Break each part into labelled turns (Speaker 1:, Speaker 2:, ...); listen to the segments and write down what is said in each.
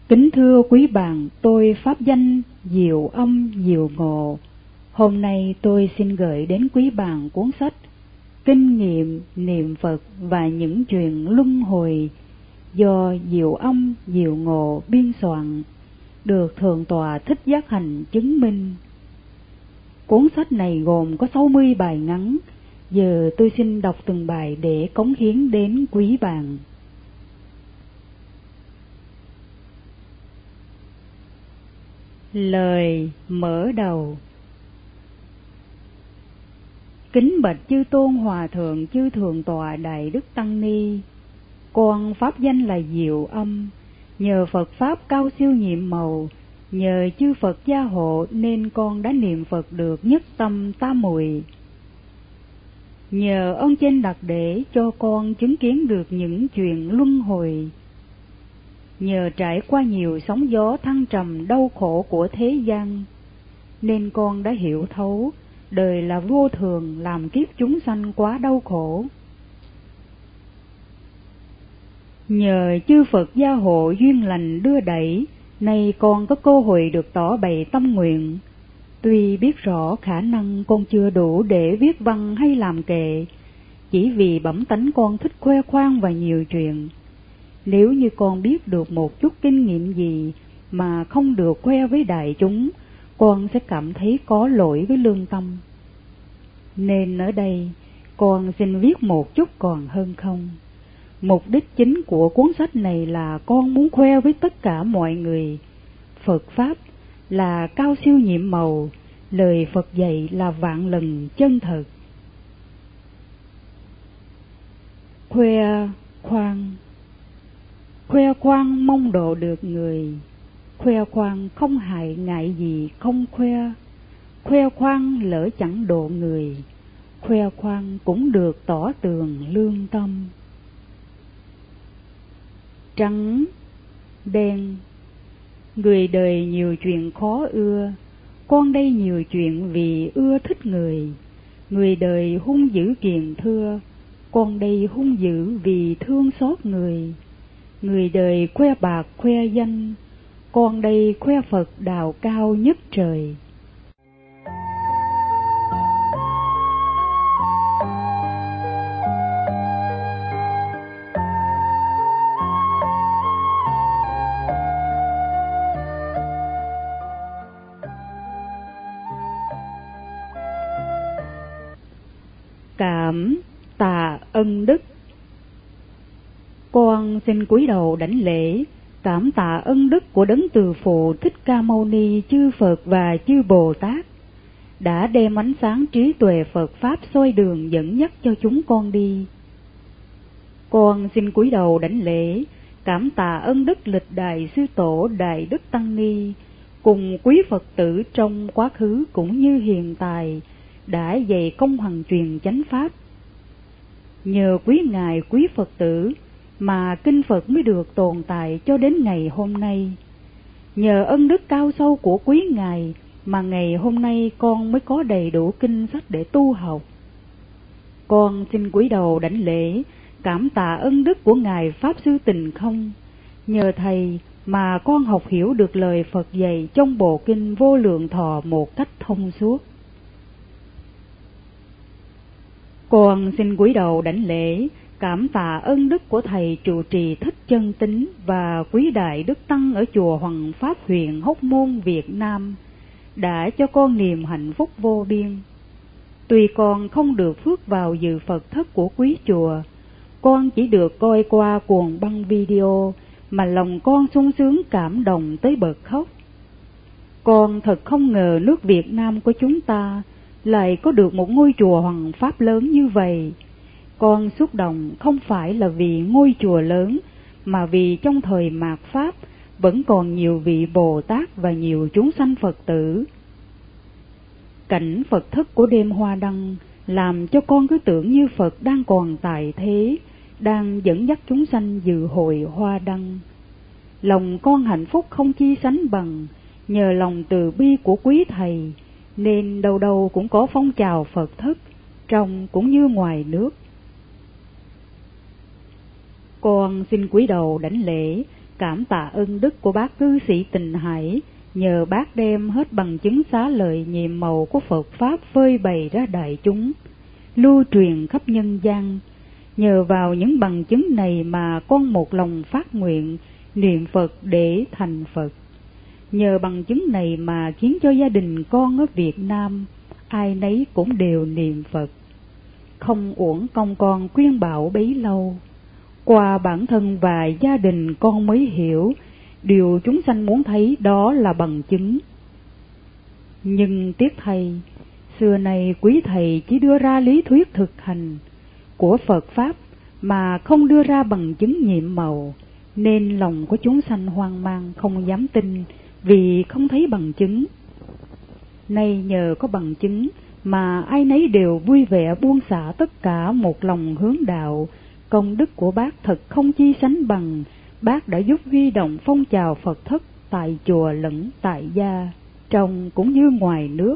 Speaker 1: Kính thưa quý bạn, tôi pháp danh Diệu Âm Diệu Ngộ. Hôm nay tôi xin gửi đến quý bạn cuốn sách Kinh nghiệm niệm Phật và những chuyện luân hồi do Diệu Âm Diệu Ngộ biên soạn, được Thượng tọa Thích Giác Hành chứng minh. Cuốn sách này gồm có 60 bài ngắn, giờ tôi xin đọc từng bài để cống hiến đến quý bạn. Lời mở đầu. Kính bạch chư tôn hòa thượng, chư thượng tọa Đại Đức Tăng Ni, con pháp danh là Diệu Âm, nhờ Phật pháp cao siêu nhiệm màu, nhờ chư Phật gia hộ nên con đã niệm Phật được nhất tâm tam muội. Nhờ ơn trên đặc để cho con chứng kiến được những chuyện luân hồi. Nhờ trải qua nhiều sóng gió thăng trầm đau khổ của thế gian, nên con đã hiểu thấu đời là vô thường, làm kiếp chúng sanh quá đau khổ. Nhờ chư Phật gia hộ duyên lành đưa đẩy, nay con có cơ hội được tỏ bày tâm nguyện. Tuy biết rõ khả năng con chưa đủ để viết văn hay làm kệ, chỉ vì bẩm tánh con thích khoe khoang và nhiều chuyện. Nếu như con biết được một chút kinh nghiệm gì mà không được khoe với đại chúng, con sẽ cảm thấy có lỗi với lương tâm. Nên ở đây, con xin viết một chút còn hơn không. Mục đích chính của cuốn sách này là con muốn khoe với tất cả mọi người, Phật Pháp là cao siêu nhiệm màu, lời Phật dạy là vạn lần chân thật. Khoe khoang mong độ được người, khoe khoang không hại ngại gì không khoe khoang lỡ chẳng độ người, khoe khoang cũng được tỏ tường lương tâm. Trắng đen, người đời nhiều chuyện khó ưa, con đây nhiều chuyện vì ưa thích người. Người đời hung dữ kiền thưa, con đây hung dữ vì thương xót người. Người đời khoe bạc khoe danh, con đây khoe Phật đạo cao nhất trời. Cảm tạ ân đức. Con xin cúi đầu đảnh lễ, cảm tạ ân đức của Đấng Từ Phụ Thích Ca Mâu Ni, chư Phật và chư Bồ Tát đã đem ánh sáng trí tuệ Phật Pháp soi đường dẫn dắt cho chúng con đi. Con xin cúi đầu đảnh lễ, cảm tạ ân đức lịch đại sư tổ Đại Đức Tăng Ni cùng quý Phật tử trong quá khứ cũng như hiện tại đã dạy công hằng truyền chánh pháp. Nhờ quý ngài quý Phật tử mà kinh Phật mới được tồn tại cho đến ngày hôm nay. Nhờ ân đức cao sâu của quý ngài mà ngày hôm nay con mới có đầy đủ kinh sách để tu học. Con xin cúi đầu đảnh lễ, cảm tạ ân đức của ngài Pháp Sư Tình Không. Nhờ thầy mà con học hiểu được lời Phật dạy trong bộ kinh Vô Lượng Thọ một cách thông suốt. Con xin cúi đầu đảnh lễ, cảm tạ ân đức của thầy trụ trì Thích Chân Tín và quý đại đức tăng ở chùa Hoằng Pháp huyện Hóc Môn, Việt Nam đã cho con niềm hạnh phúc vô biên. Tuy con không được phước vào dự Phật thất của quý chùa, con chỉ được coi qua cuồng băng video mà lòng con sung sướng cảm động tới bật khóc. Con thật không ngờ nước Việt Nam của chúng ta lại có được một ngôi chùa Hoằng Pháp lớn như vậy. Con xúc động không phải là vì ngôi chùa lớn, mà vì trong thời mạt Pháp vẫn còn nhiều vị Bồ Tát và nhiều chúng sanh Phật tử. Cảnh Phật thất của đêm hoa đăng làm cho con cứ tưởng như Phật đang còn tại thế, đang dẫn dắt chúng sanh dự hội hoa đăng. Lòng con hạnh phúc không chi sánh bằng, nhờ lòng từ bi của quý thầy, nên đâu đâu cũng có phong trào Phật thất, trong cũng như ngoài nước. Con xin cúi đầu đảnh lễ, Cảm tạ ơn đức của bác cư sĩ Tịnh Hải, nhờ bác đem hết bằng chứng xá lợi nhiệm màu của Phật Pháp phơi bày ra đại chúng, lưu truyền khắp nhân gian. Nhờ vào những bằng chứng này mà con một lòng phát nguyện niệm Phật để thành Phật. Nhờ bằng chứng này mà khiến cho gia đình con ở Việt Nam ai nấy cũng đều niệm Phật. Không uổng công con khuyên bảo bấy lâu. Qua bản thân và gia đình con mới hiểu điều chúng sanh muốn thấy đó là bằng chứng. Nhưng tiếc thay, xưa nay quý thầy chỉ đưa ra lý thuyết thực hành của Phật Pháp mà không đưa ra bằng chứng nhiệm màu, nên lòng của chúng sanh hoang mang không dám tin vì không thấy bằng chứng. Nay nhờ có bằng chứng mà ai nấy đều vui vẻ buông xả tất cả một lòng hướng đạo. Công đức của bác thật không chi sánh bằng. Bác đã giúp huy động phong trào Phật thất tại chùa lẫn tại gia, trong cũng như ngoài nước.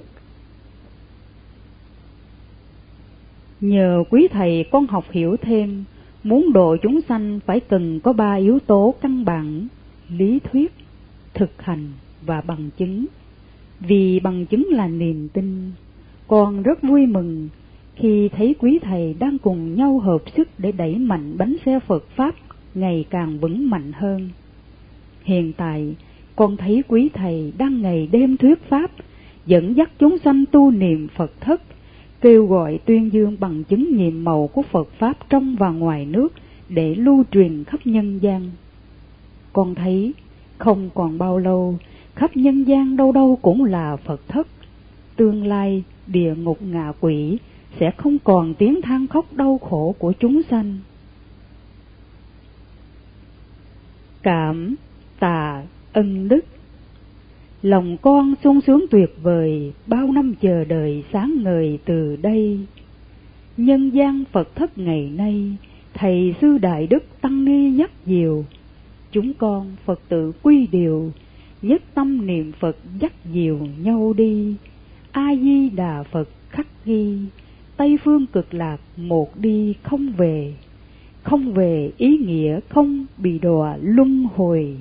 Speaker 1: Nhờ quý thầy con học hiểu thêm, muốn độ chúng sanh phải cần có 3 yếu tố căn bản: lý thuyết, thực hành và bằng chứng. Vì bằng chứng là niềm tin, con rất vui mừng khi thấy quý thầy đang cùng nhau hợp sức để đẩy mạnh bánh xe Phật Pháp ngày càng vững mạnh hơn. Hiện tại, con thấy quý thầy đang ngày đêm thuyết Pháp, dẫn dắt chúng sanh tu niệm Phật thất, kêu gọi tuyên dương bằng chứng nhiệm màu của Phật Pháp trong và ngoài nước để lưu truyền khắp nhân gian. Con thấy không còn bao lâu, khắp nhân gian đâu đâu cũng là Phật thất. Tương lai địa ngục ngạ quỷ sẽ không còn tiếng than khóc đau khổ của chúng sanh. Cảm tạ ân đức. Lòng con sung sướng tuyệt vời, bao năm chờ đợi sáng ngời từ đây. Nhân gian Phật thất ngày nay, thầy sư đại đức tăng ni nhắc dìu. Chúng con Phật tử quy điều, nhất tâm niệm Phật dắt dìu nhau đi. A Di Đà Phật khắc ghi, Tây phương cực lạc một đi không về. Không về ý nghĩa không bị đọa luân hồi.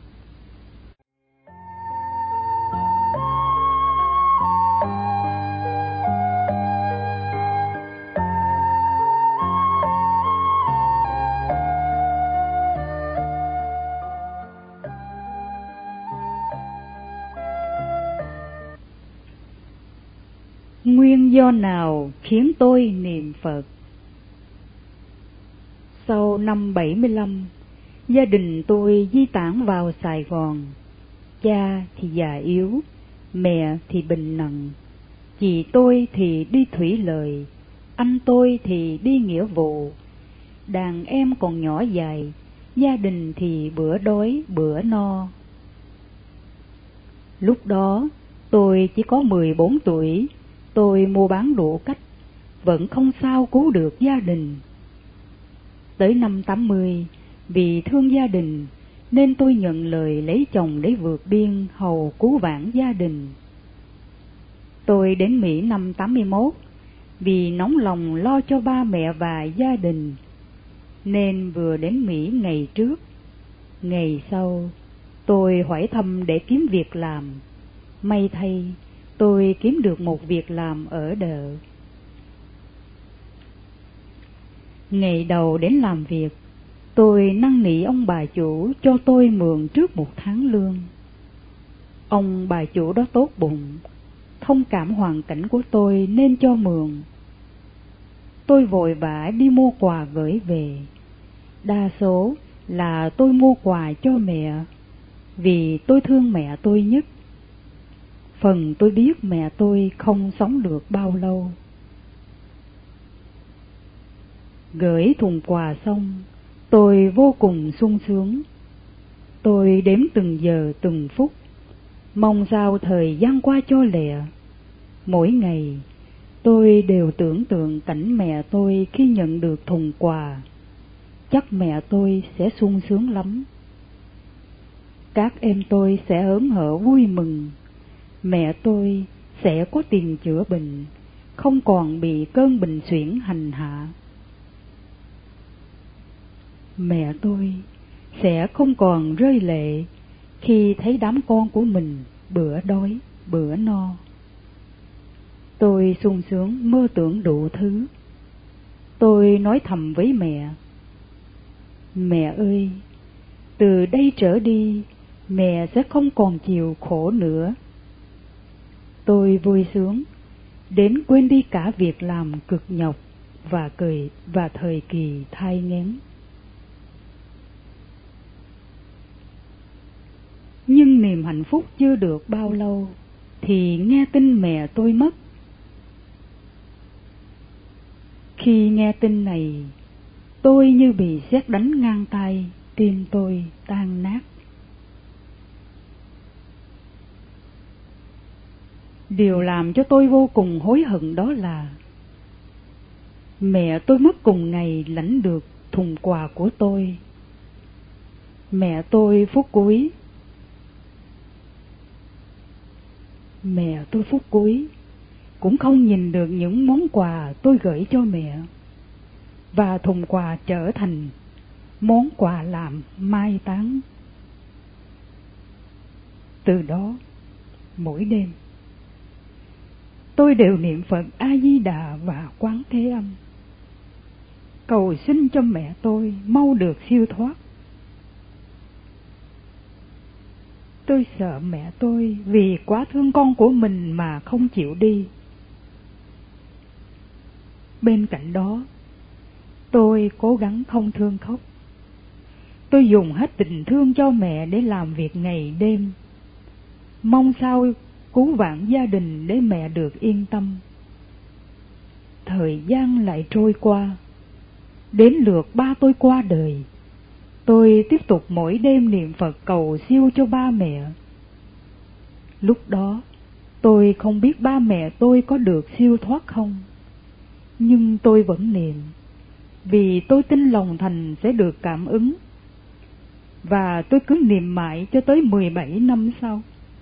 Speaker 1: Nguyên do nào khiến tôi niệm Phật? Sau năm 75, gia đình tôi di tản vào Sài Gòn. Cha thì già yếu, mẹ thì bệnh nặng, chị tôi thì đi thủy lợi, anh tôi thì đi nghĩa vụ. Đàn em còn nhỏ dài, gia đình thì bữa đói bữa no. Lúc đó tôi chỉ có 14 tuổi, tôi mua bán đủ cách, vẫn không sao cứu được gia đình. Tới năm 80, vì thương gia đình, nên tôi nhận lời lấy chồng để vượt biên hầu cứu vãn gia đình. Tôi đến Mỹ năm 81, vì nóng lòng lo cho ba mẹ và gia đình, nên vừa đến Mỹ ngày trước. Ngày sau, tôi hỏi thăm để kiếm việc làm. May thay, tôi kiếm được một việc làm ở đợ. Ngày đầu đến làm việc, tôi năn nỉ ông bà chủ cho tôi mượn trước 1 tháng lương. Ông bà chủ đó tốt bụng, thông cảm hoàn cảnh của tôi nên cho mượn. Tôi vội vã đi mua quà gửi về. Đa số là tôi mua quà cho mẹ, vì tôi thương mẹ tôi nhất. Phần tôi biết mẹ tôi không sống được bao lâu. Gửi thùng quà xong, tôi vô cùng sung sướng. Tôi đếm từng giờ từng phút, mong sao thời gian qua cho lẹ. Mỗi ngày, tôi đều tưởng tượng cảnh mẹ tôi khi nhận được thùng quà. Chắc mẹ tôi sẽ sung sướng lắm. Các em tôi sẽ hớn hở vui mừng. Mẹ tôi sẽ có tiền chữa bệnh, không còn bị cơn bệnh suyễn hành hạ. Mẹ tôi sẽ không còn rơi lệ khi thấy đám con của mình bữa đói bữa no. Tôi sung sướng mơ tưởng đủ thứ. Tôi nói thầm với mẹ: mẹ ơi, từ đây trở đi mẹ sẽ không còn chịu khổ nữa. Tôi vui sướng đến quên đi cả việc làm cực nhọc và thời kỳ thai nghén. Nhưng niềm hạnh phúc chưa được bao lâu thì nghe tin mẹ tôi mất. Khi nghe tin này, tôi như bị sét đánh ngang tai, tim tôi tan nát. Điều làm cho tôi vô cùng hối hận đó là mẹ tôi mất cùng ngày lãnh được thùng quà của tôi. Mẹ tôi phút cuối cũng không nhìn được những món quà tôi gửi cho mẹ, và thùng quà trở thành món quà làm mai táng. Từ đó, mỗi đêm tôi đều niệm Phật A Di Đà và Quán Thế Âm, cầu xin cho mẹ tôi mau được siêu thoát. Tôi sợ mẹ tôi vì quá thương con của mình mà không chịu đi. Bên cạnh đó, tôi cố gắng không thương khóc. Tôi dùng hết tình thương cho mẹ để làm việc ngày đêm, mong sao cứu vãn gia đình để mẹ được yên tâm. Thời gian lại trôi qua, đến lượt ba tôi qua đời. Tôi tiếp tục mỗi đêm niệm Phật cầu siêu cho ba mẹ. Lúc đó, tôi không biết ba mẹ tôi có được siêu thoát không, nhưng tôi vẫn niệm, vì tôi tin lòng thành sẽ được cảm ứng. Và tôi cứ niệm mãi cho tới 17 năm sau.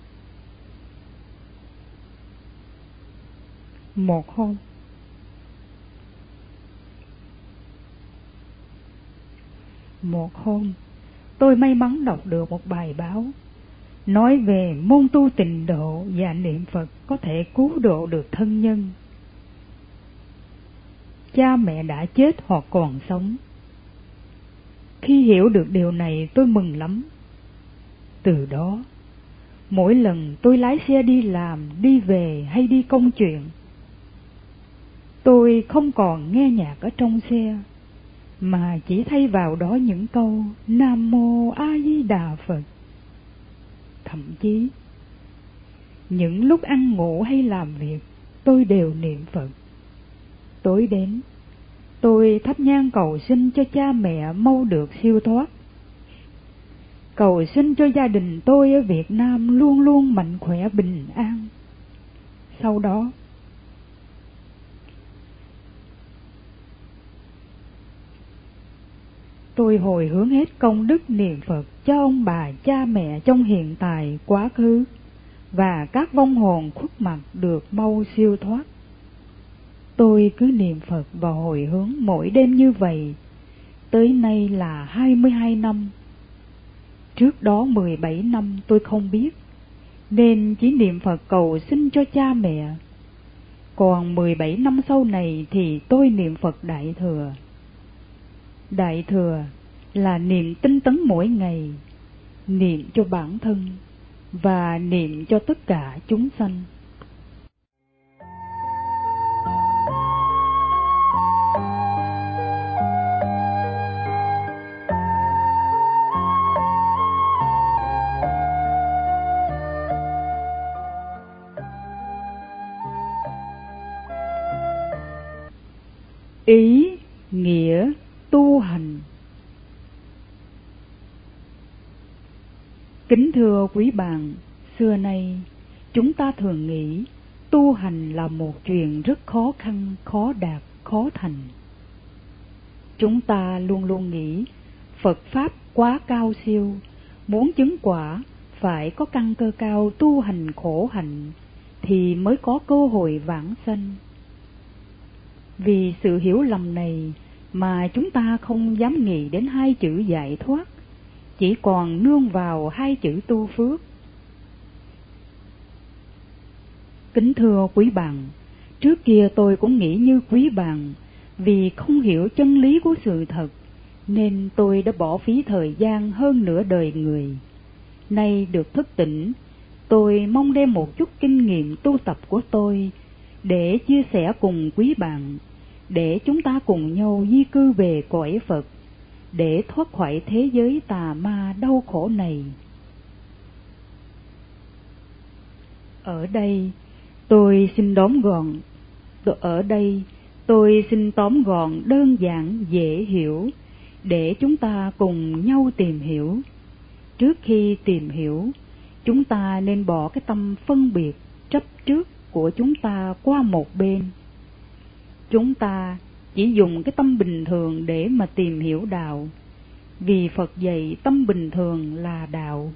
Speaker 1: Một hôm, tôi may mắn đọc được một bài báo nói về môn tu tịnh độ và niệm Phật có thể cứu độ được thân nhân. Cha mẹ đã chết hoặc còn sống. Khi hiểu được điều này, tôi mừng lắm. Từ đó, mỗi lần tôi lái xe đi làm, đi về hay đi công chuyện, tôi không còn nghe nhạc ở trong xe, mà chỉ thay vào đó những câu Nam Mô A Di Đà Phật. Thậm chí, những lúc ăn ngủ hay làm việc, tôi đều niệm Phật. Tối đến, tôi thắp nhang cầu xin cho cha mẹ mau được siêu thoát. Cầu xin cho gia đình tôi ở Việt Nam luôn luôn mạnh khỏe bình an. Sau đó, tôi hồi hướng hết công đức niệm Phật cho ông bà cha mẹ trong hiện tại, quá khứ và các vong hồn khuất mặt được mau siêu thoát. Tôi cứ niệm Phật và hồi hướng mỗi đêm như vậy, tới nay là 22 năm. Trước đó 17 năm tôi không biết, nên chỉ niệm Phật cầu xin cho cha mẹ. Còn 17 năm sau này thì tôi niệm Phật Đại Thừa. Đại Thừa là niệm tinh tấn mỗi ngày, niệm cho bản thân và niệm cho tất cả chúng sanh. Ý nghĩa tu hành. Kính thưa quý bạn, xưa nay chúng ta thường nghĩ tu hành là một chuyện rất khó khăn, khó đạt, khó thành. Chúng ta luôn luôn nghĩ Phật Pháp quá cao siêu, muốn chứng quả phải có căn cơ cao, tu hành khổ hạnh thì mới có cơ hội vãng sanh. Vì sự hiểu lầm này mà chúng ta không dám nghĩ đến hai chữ giải thoát, chỉ còn nương vào hai chữ tu phước. Kính thưa quý bạn, trước kia tôi cũng nghĩ như quý bạn, vì không hiểu chân lý của sự thật, nên tôi đã bỏ phí thời gian hơn nửa đời người. Nay được thức tỉnh, tôi mong đem một chút kinh nghiệm tu tập của tôi để chia sẻ cùng quý bạn, để chúng ta cùng nhau di cư về cõi Phật, để thoát khỏi thế giới tà ma đau khổ này. Ở đây tôi xin tóm gọn đơn giản dễ hiểu để chúng ta cùng nhau tìm hiểu. Trước khi tìm hiểu, chúng ta nên bỏ cái tâm phân biệt chấp trước của chúng ta qua một bên. Chúng ta chỉ dùng cái tâm bình thường để mà tìm hiểu đạo, vì Phật dạy tâm bình thường là đạo.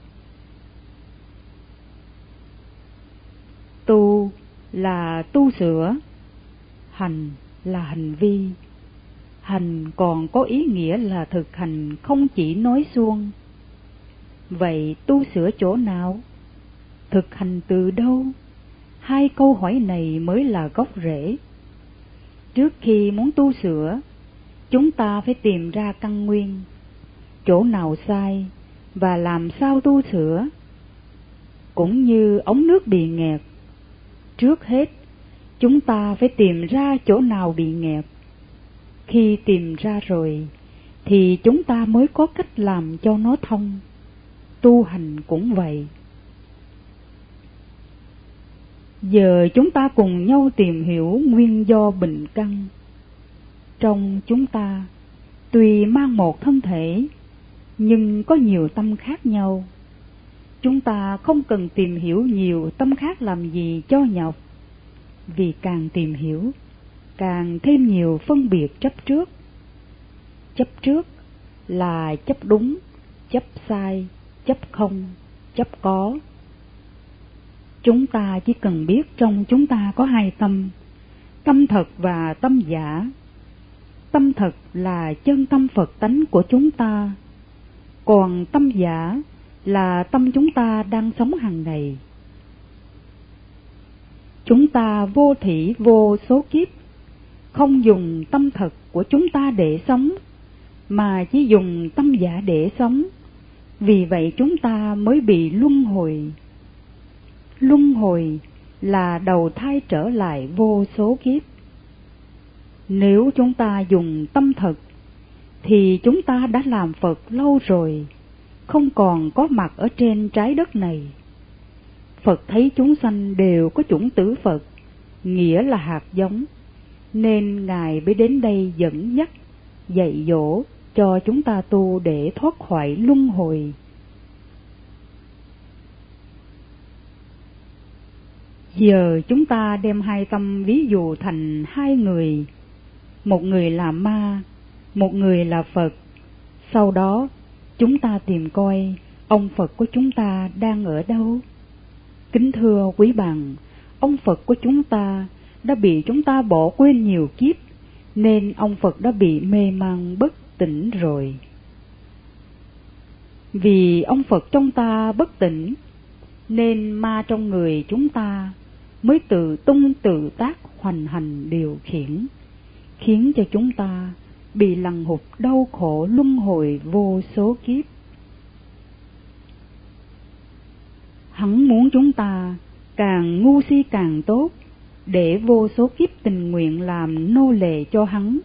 Speaker 1: Tu là tu sửa, hành là hành vi. Hành còn có ý nghĩa là thực hành, không chỉ nói suông. Vậy tu sửa chỗ nào? Thực hành từ đâu? Hai câu hỏi này mới là gốc rễ. Trước khi muốn tu sửa, chúng ta phải tìm ra căn nguyên, chỗ nào sai và làm sao tu sửa. Cũng như ống nước bị nghẹt, trước hết chúng ta phải tìm ra chỗ nào bị nghẹt. Khi tìm ra rồi thì chúng ta mới có cách làm cho nó thông. Tu hành cũng vậy. Giờ chúng ta cùng nhau tìm hiểu nguyên do bệnh căn. Trong chúng ta, tuy mang một thân thể, nhưng có nhiều tâm khác nhau. Chúng ta không cần tìm hiểu nhiều tâm khác làm gì cho nhọc, vì càng tìm hiểu, càng thêm nhiều phân biệt chấp trước. Chấp trước là chấp đúng, chấp sai, chấp không, chấp có. Chúng ta chỉ cần biết trong chúng ta có hai tâm, tâm thật và tâm giả. Tâm thật là chân tâm Phật tánh của chúng ta, còn tâm giả là tâm chúng ta đang sống hàng ngày. Chúng ta vô thỉ vô số kiếp, không dùng tâm thật của chúng ta để sống, mà chỉ dùng tâm giả để sống. Vì vậy chúng ta mới bị luân hồi. Luân hồi là đầu thai trở lại vô số kiếp. Nếu chúng ta dùng tâm thật, thì chúng ta đã làm Phật lâu rồi, không còn có mặt ở trên trái đất này. Phật thấy chúng sanh đều có chủng tử Phật, nghĩa là hạt giống, nên Ngài mới đến đây dẫn dắt, dạy dỗ cho chúng ta tu để thoát khỏi luân hồi. Giờ chúng ta đem hai tâm ví dụ thành hai người, một người là ma, một người là Phật. Sau đó chúng ta tìm coi ông Phật của chúng ta đang ở đâu. Kính thưa quý bạn, ông Phật của chúng ta đã bị chúng ta bỏ quên nhiều kiếp, nên ông Phật đã bị mê man bất tỉnh rồi. Vì ông Phật trong ta bất tỉnh, nên ma trong người chúng ta mới tự tung tự tác hoành hành điều khiển, khiến cho chúng ta bị lằng hụt đau khổ luân hồi vô số kiếp. Hắn muốn chúng ta càng ngu si càng tốt, để vô số kiếp tình nguyện làm nô lệ cho hắn.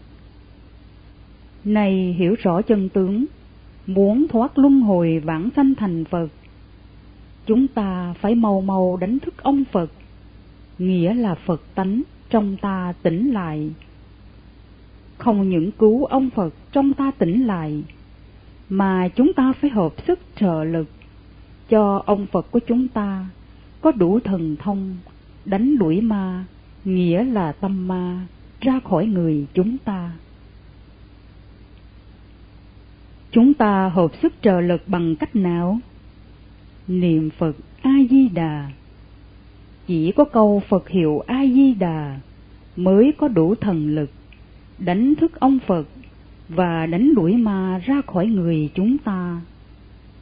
Speaker 1: Này hiểu rõ chân tướng, muốn thoát luân hồi vãng sanh thành Phật, chúng ta phải mau mau đánh thức ông Phật, nghĩa là Phật tánh trong ta tỉnh lại. Không những cứu ông Phật trong ta tỉnh lại, mà chúng ta phải hợp sức trợ lực cho ông Phật của chúng ta có đủ thần thông đánh đuổi ma, nghĩa là tâm ma, ra khỏi người chúng ta. Chúng ta hợp sức trợ lực bằng cách nào? Niệm Phật A-di-đà. Chỉ có câu Phật hiệu A-di-đà mới có đủ thần lực đánh thức ông Phật và đánh đuổi ma ra khỏi người chúng ta.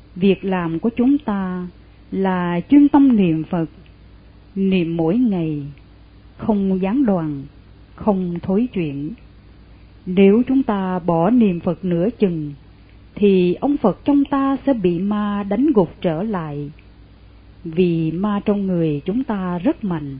Speaker 1: Việc làm của chúng ta là chuyên tâm niệm Phật, niệm mỗi ngày, không gián đoạn, không thối chuyển. Nếu chúng ta bỏ niệm Phật nửa chừng, thì ông Phật trong ta sẽ bị ma đánh gục trở lại, vì ma trong người chúng ta rất mạnh.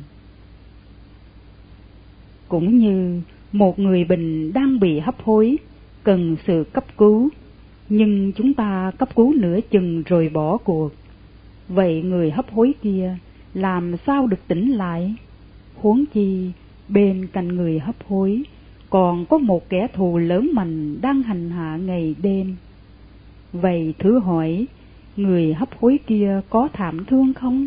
Speaker 1: Cũng như một người bệnh đang bị hấp hối, cần sự cấp cứu, nhưng chúng ta cấp cứu nửa chừng rồi bỏ cuộc. Vậy người hấp hối kia làm sao được tỉnh lại? Huống chi bên cạnh người hấp hối còn có một kẻ thù lớn mạnh đang hành hạ ngày đêm. Vậy thử hỏi, người hấp hối kia có thảm thương không?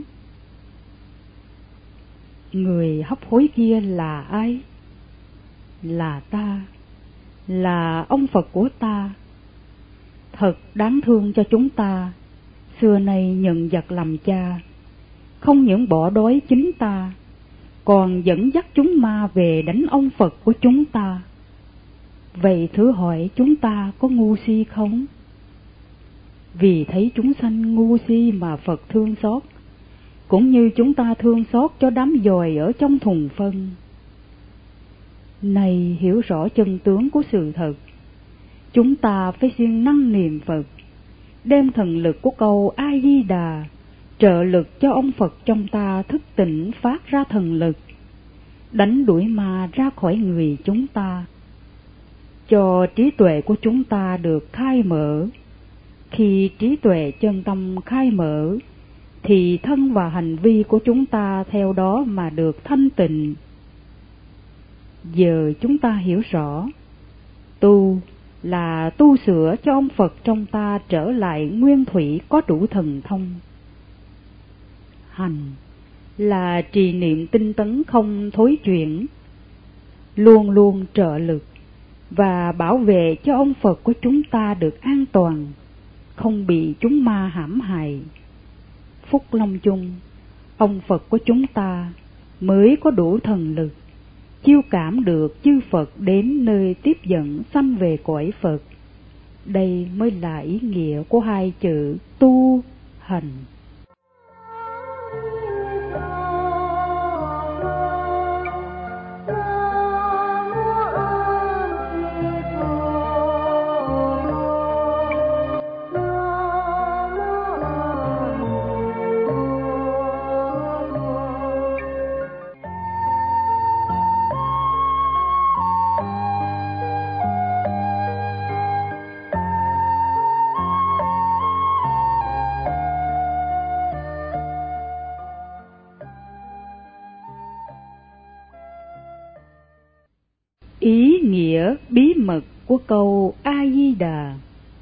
Speaker 1: Người hấp hối kia là ai? Là ta, là ông Phật của ta. Thật đáng thương cho chúng ta, xưa nay nhận giặc làm cha, không những bỏ đói chính ta, còn dẫn dắt chúng ma về đánh ông Phật của chúng ta. Vậy thử hỏi chúng ta có ngu si không? Vì thấy chúng sanh ngu si mà Phật thương xót, cũng như chúng ta thương xót cho đám dòi ở trong thùng phân. Này hiểu rõ chân tướng của sự thật, chúng ta phải siêng năng niệm Phật, đem thần lực của câu A Di Đà trợ lực cho ông Phật trong ta thức tỉnh phát ra thần lực, đánh đuổi ma ra khỏi người chúng ta, cho trí tuệ của chúng ta được khai mở. Khi trí tuệ chân tâm khai mở, thì thân và hành vi của chúng ta theo đó mà được thanh tịnh. Giờ chúng ta hiểu rõ, tu là tu sửa cho ông Phật trong ta trở lại nguyên thủy có đủ thần thông. Hành là trì niệm tinh tấn không thối chuyển, luôn luôn trợ lực và bảo vệ cho ông Phật của chúng ta được an toàn, không bị chúng ma hãm hại. Phúc lâm chung, ông Phật của chúng ta mới có đủ thần lực chiêu cảm được chư Phật đến nơi tiếp dẫn sanh về cõi Phật. Đây mới là ý nghĩa của hai chữ tu hành. Ý nghĩa bí mật của câu A Di Đà.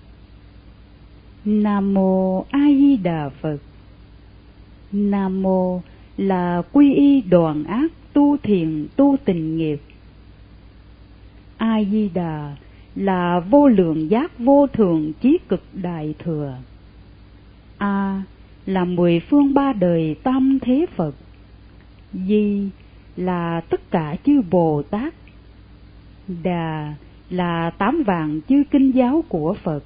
Speaker 1: Nam mô A Di Đà Phật. Nam mô là quy y đoạn ác, tu thiện tu tình nghiệp. A Di Đà là vô lượng giác vô thượng chí cực đại thừa. A là mười phương ba đời tam thế Phật. Di là tất cả chư Bồ Tát. Đà là 8 vạn chư kinh giáo của Phật.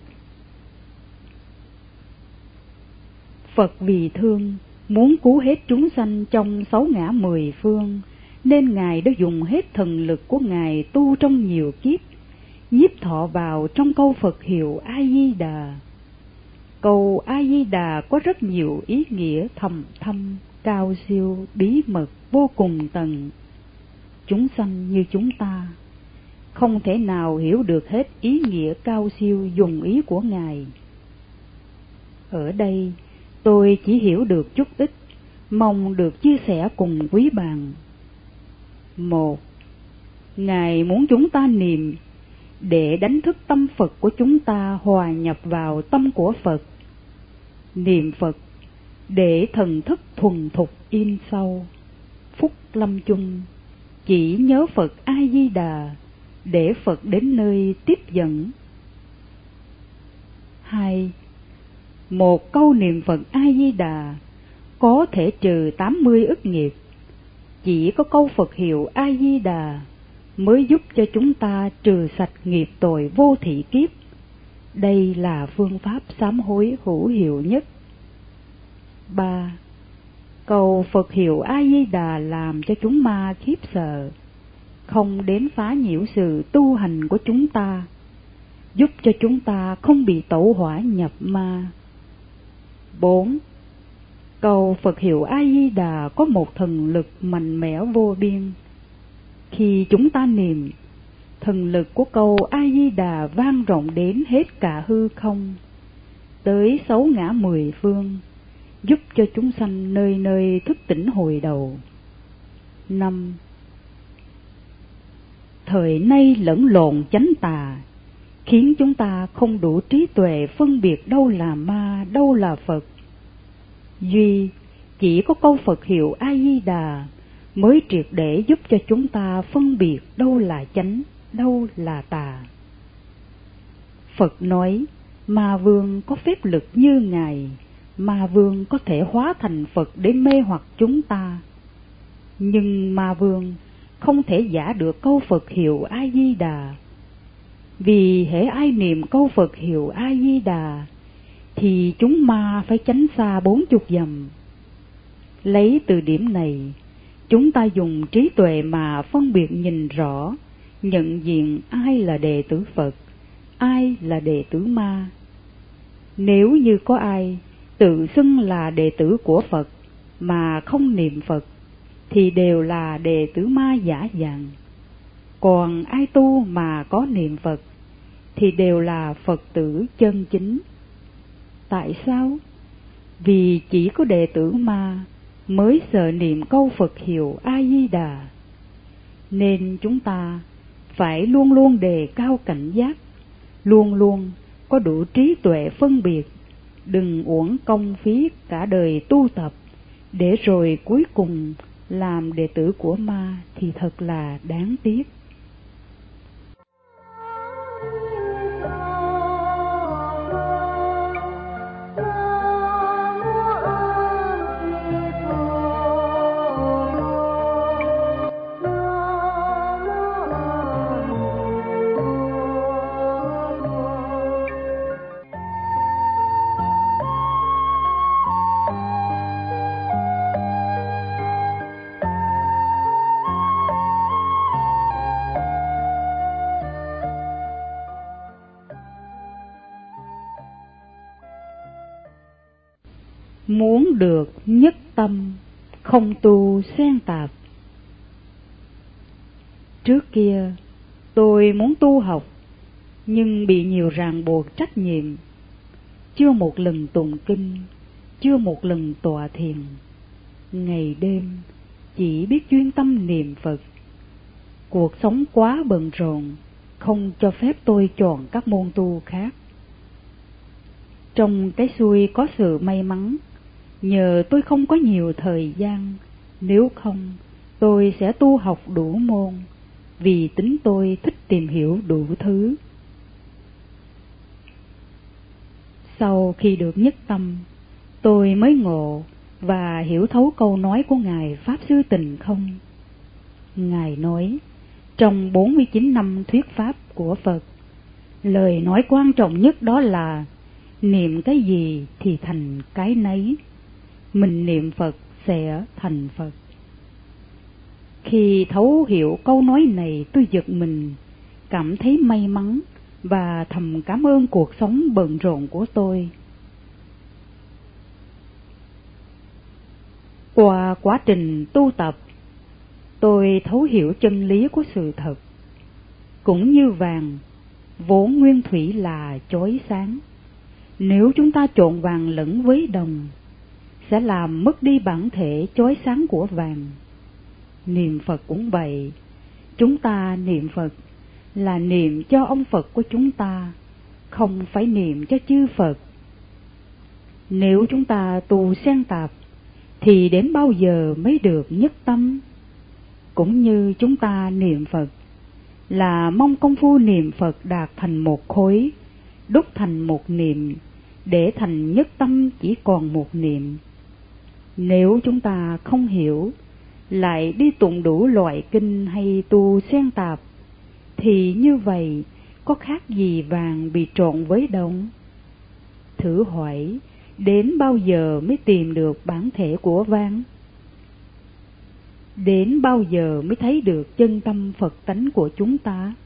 Speaker 1: Phật vì thương, muốn cứu hết chúng sanh trong 6 ngã 10 phương, nên Ngài đã dùng hết thần lực của Ngài tu trong nhiều kiếp, nhiếp thọ vào trong câu Phật hiệu A Di Đà. Câu A Di Đà có rất nhiều ý nghĩa thầm thâm, cao siêu, bí mật, vô cùng tận. Chúng sanh như chúng ta không thể nào hiểu được hết ý nghĩa cao siêu dùng ý của Ngài. Ở đây tôi chỉ hiểu được chút ít, mong được chia sẻ cùng quý bạn. 1. Ngài muốn chúng ta niệm để đánh thức tâm Phật của chúng ta hòa nhập vào tâm của Phật. Niệm Phật để thần thức thuần thục in sâu. Phúc lâm chung chỉ nhớ Phật A Di Đà để Phật đến nơi tiếp dẫn. 2. Một câu niệm Phật A Di Đà có thể trừ 80 ức nghiệp. Chỉ có câu Phật hiệu A Di Đà mới giúp cho chúng ta trừ sạch nghiệp tội vô thị kiếp, Đây là phương pháp sám hối hữu hiệu nhất. 3. Cầu Phật hiệu A-di-đà làm cho chúng ma khiếp sợ, không đến phá nhiễu sự tu hành của chúng ta, giúp cho chúng ta không bị tẩu hỏa nhập ma. 4. Cầu Phật hiệu A-di-đà có một thần lực mạnh mẽ vô biên. Khi chúng ta niệm, thần lực của câu A-di-đà vang rộng đến hết cả hư không, tới 6 ngã 10 phương, giúp cho chúng sanh nơi nơi thức tỉnh hồi đầu. 5. Thời nay lẫn lộn chánh tà, khiến chúng ta không đủ trí tuệ phân biệt đâu là ma, đâu là Phật. Duy chỉ có câu Phật hiệu A-di-đà mới triệt để giúp cho chúng ta phân biệt đâu là chánh, đâu là tà. Phật nói, ma vương có phép lực như Ngài, ma vương có thể hóa thành Phật để mê hoặc chúng ta. Nhưng ma vương không thể giả được câu Phật hiệu A-di-đà. Vì hễ ai niệm câu Phật hiệu A-di-đà thì chúng ma phải tránh xa 40 dặm. Lấy từ điểm này, chúng ta dùng trí tuệ mà phân biệt nhìn rõ, nhận diện ai là đệ tử Phật, ai là đệ tử ma. Nếu như có ai tự xưng là đệ tử của Phật mà không niệm Phật, thì đều là đệ tử ma giả dạng. Còn ai tu mà có niệm Phật, thì đều là Phật tử chân chính. Tại sao? Vì chỉ có đệ tử ma mới sợ niệm câu Phật hiệu A-di-đà. Nên chúng ta phải luôn luôn đề cao cảnh giác, luôn luôn có đủ trí tuệ phân biệt, đừng uổng công phí cả đời tu tập, để rồi cuối cùng làm đệ tử của ma thì thật là đáng tiếc. Muốn được nhất tâm, không tu xen tạp. Trước kia, tôi muốn tu học, nhưng bị nhiều ràng buộc trách nhiệm. Chưa một lần tụng kinh, chưa một lần tọa thiền. Ngày đêm, chỉ biết chuyên tâm niệm Phật. Cuộc sống quá bận rộn, không cho phép tôi chọn các môn tu khác. Trong cái xuôi có sự may mắn, nhờ tôi không có nhiều thời gian, nếu không tôi sẽ tu học đủ môn, vì tính tôi thích tìm hiểu đủ thứ. Sau khi được nhất tâm, tôi mới ngộ và hiểu thấu câu nói của Ngài Pháp Sư Tịnh Không. Ngài nói, trong 49 năm thuyết Pháp của Phật, lời nói quan trọng nhất đó là niệm cái gì thì thành cái nấy. Mình niệm Phật sẽ thành Phật. Khi thấu hiểu câu nói này, tôi giật mình, cảm thấy may mắn và thầm cảm ơn cuộc sống bận rộn của tôi. Qua quá trình tu tập, tôi thấu hiểu chân lý của sự thật. Cũng như vàng, vốn nguyên thủy là chói sáng. Nếu chúng ta trộn vàng lẫn với đồng, sẽ làm mất đi bản thể chói sáng của vàng. Niệm Phật cũng vậy. Chúng ta niệm Phật là niệm cho ông Phật của chúng ta, không phải niệm cho chư Phật. Nếu chúng ta tu xen tạp, thì đến bao giờ mới được nhất tâm? Cũng như chúng ta niệm Phật là mong công phu niệm Phật đạt thành một khối, đúc thành một niệm, để thành nhất tâm chỉ còn một niệm. Nếu chúng ta không hiểu, lại đi tụng đủ loại kinh hay tu xen tạp, thì như vậy có khác gì vàng bị trộn với đồng? Thử hỏi, đến bao giờ mới tìm được bản thể của vàng? Đến bao giờ mới thấy được chân tâm Phật tánh của chúng ta?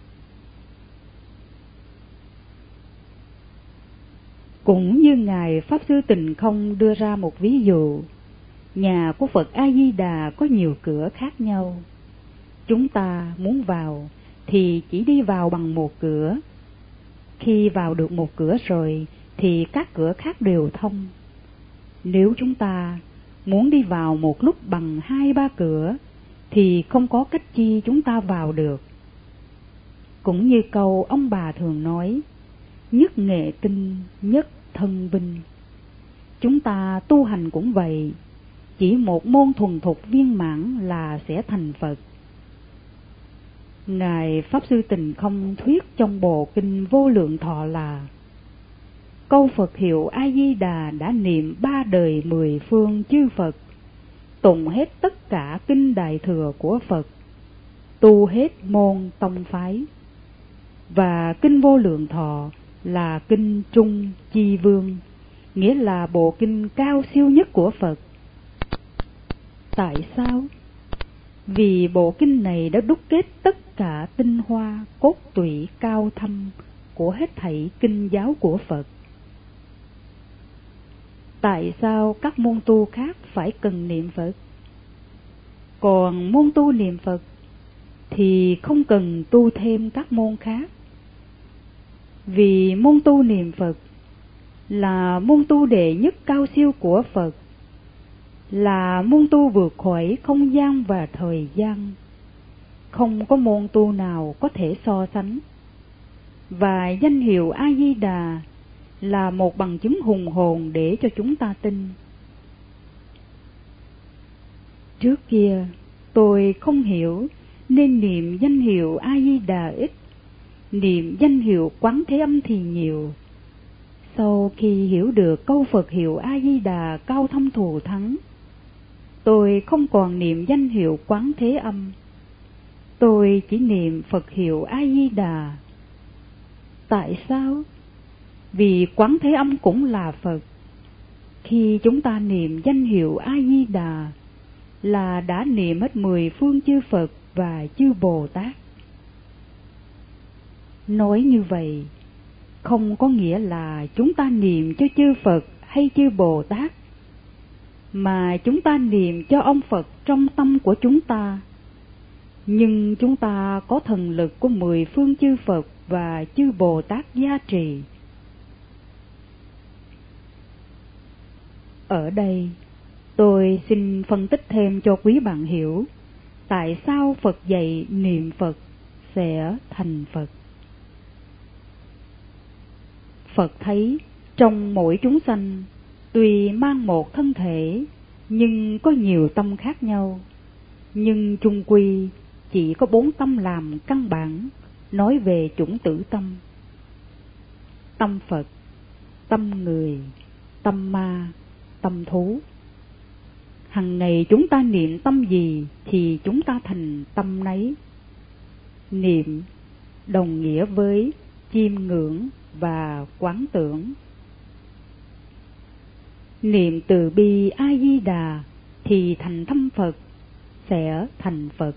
Speaker 1: Cũng như Ngài Pháp Sư Tịnh Không đưa ra một ví dụ, nhà của Phật A-di-đà có nhiều cửa khác nhau. Chúng ta muốn vào thì chỉ đi vào bằng một cửa. Khi vào được một cửa rồi thì các cửa khác đều thông. Nếu chúng ta muốn đi vào một lúc bằng 2-3 cửa thì không có cách chi chúng ta vào được. Cũng như câu ông bà thường nói, nhất nghệ tinh, nhất thân vinh. Chúng ta tu hành cũng vậy, chỉ một môn thuần thục viên mãn là sẽ thành Phật. Ngài Pháp Sư Tịnh Không thuyết trong bộ kinh Vô Lượng Thọ là: câu Phật hiệu A-di-đà đã niệm 3 đời 10 phương chư Phật, tụng hết tất cả kinh Đại Thừa của Phật, tu hết môn tông phái. Và kinh Vô Lượng Thọ là kinh Trung Chi Vương, nghĩa là bộ kinh cao siêu nhất của Phật. Tại sao? Vì bộ kinh này đã đúc kết tất cả tinh hoa, cốt tủy cao thâm của hết thảy kinh giáo của Phật. Tại sao các môn tu khác phải cần niệm Phật? Còn môn tu niệm Phật thì không cần tu thêm các môn khác. Vì môn tu niệm Phật là môn tu đệ nhất cao siêu của Phật, là môn tu vượt khỏi không gian và thời gian, không có môn tu nào có thể so sánh. Và danh hiệu A-di-đà là một bằng chứng hùng hồn để cho chúng ta tin. Trước kia tôi không hiểu nên niệm danh hiệu A-di-đà ít, niệm danh hiệu Quán Thế Âm thì nhiều. Sau khi hiểu được câu Phật hiệu A-di-đà cao thâm thù thắng, tôi không còn niệm danh hiệu Quán Thế Âm, tôi chỉ niệm Phật hiệu A-di-đà. Tại sao? Vì Quán Thế Âm cũng là Phật. Khi chúng ta niệm danh hiệu A-di-đà là đã niệm hết 10 phương chư Phật và chư Bồ Tát. Nói như vậy không có nghĩa là chúng ta niệm cho chư Phật hay chư Bồ Tát, mà chúng ta niệm cho ông Phật trong tâm của chúng ta. Nhưng chúng ta có thần lực của 10 phương chư Phật và chư Bồ Tát gia trì. Ở đây tôi xin phân tích thêm cho quý bạn hiểu tại sao Phật dạy niệm Phật sẽ thành Phật. Phật thấy trong mỗi chúng sanh tuy mang một thân thể nhưng có nhiều tâm khác nhau, nhưng chung quy chỉ có 4 tâm làm căn bản, nói về chủng tử tâm: tâm Phật, tâm người, tâm ma, tâm thú. Hằng ngày chúng ta niệm tâm gì thì chúng ta thành tâm nấy. Niệm đồng nghĩa với chiêm ngưỡng và quán tưởng. Niệm từ bi A-di-đà thì thành tâm Phật, sẽ thành Phật.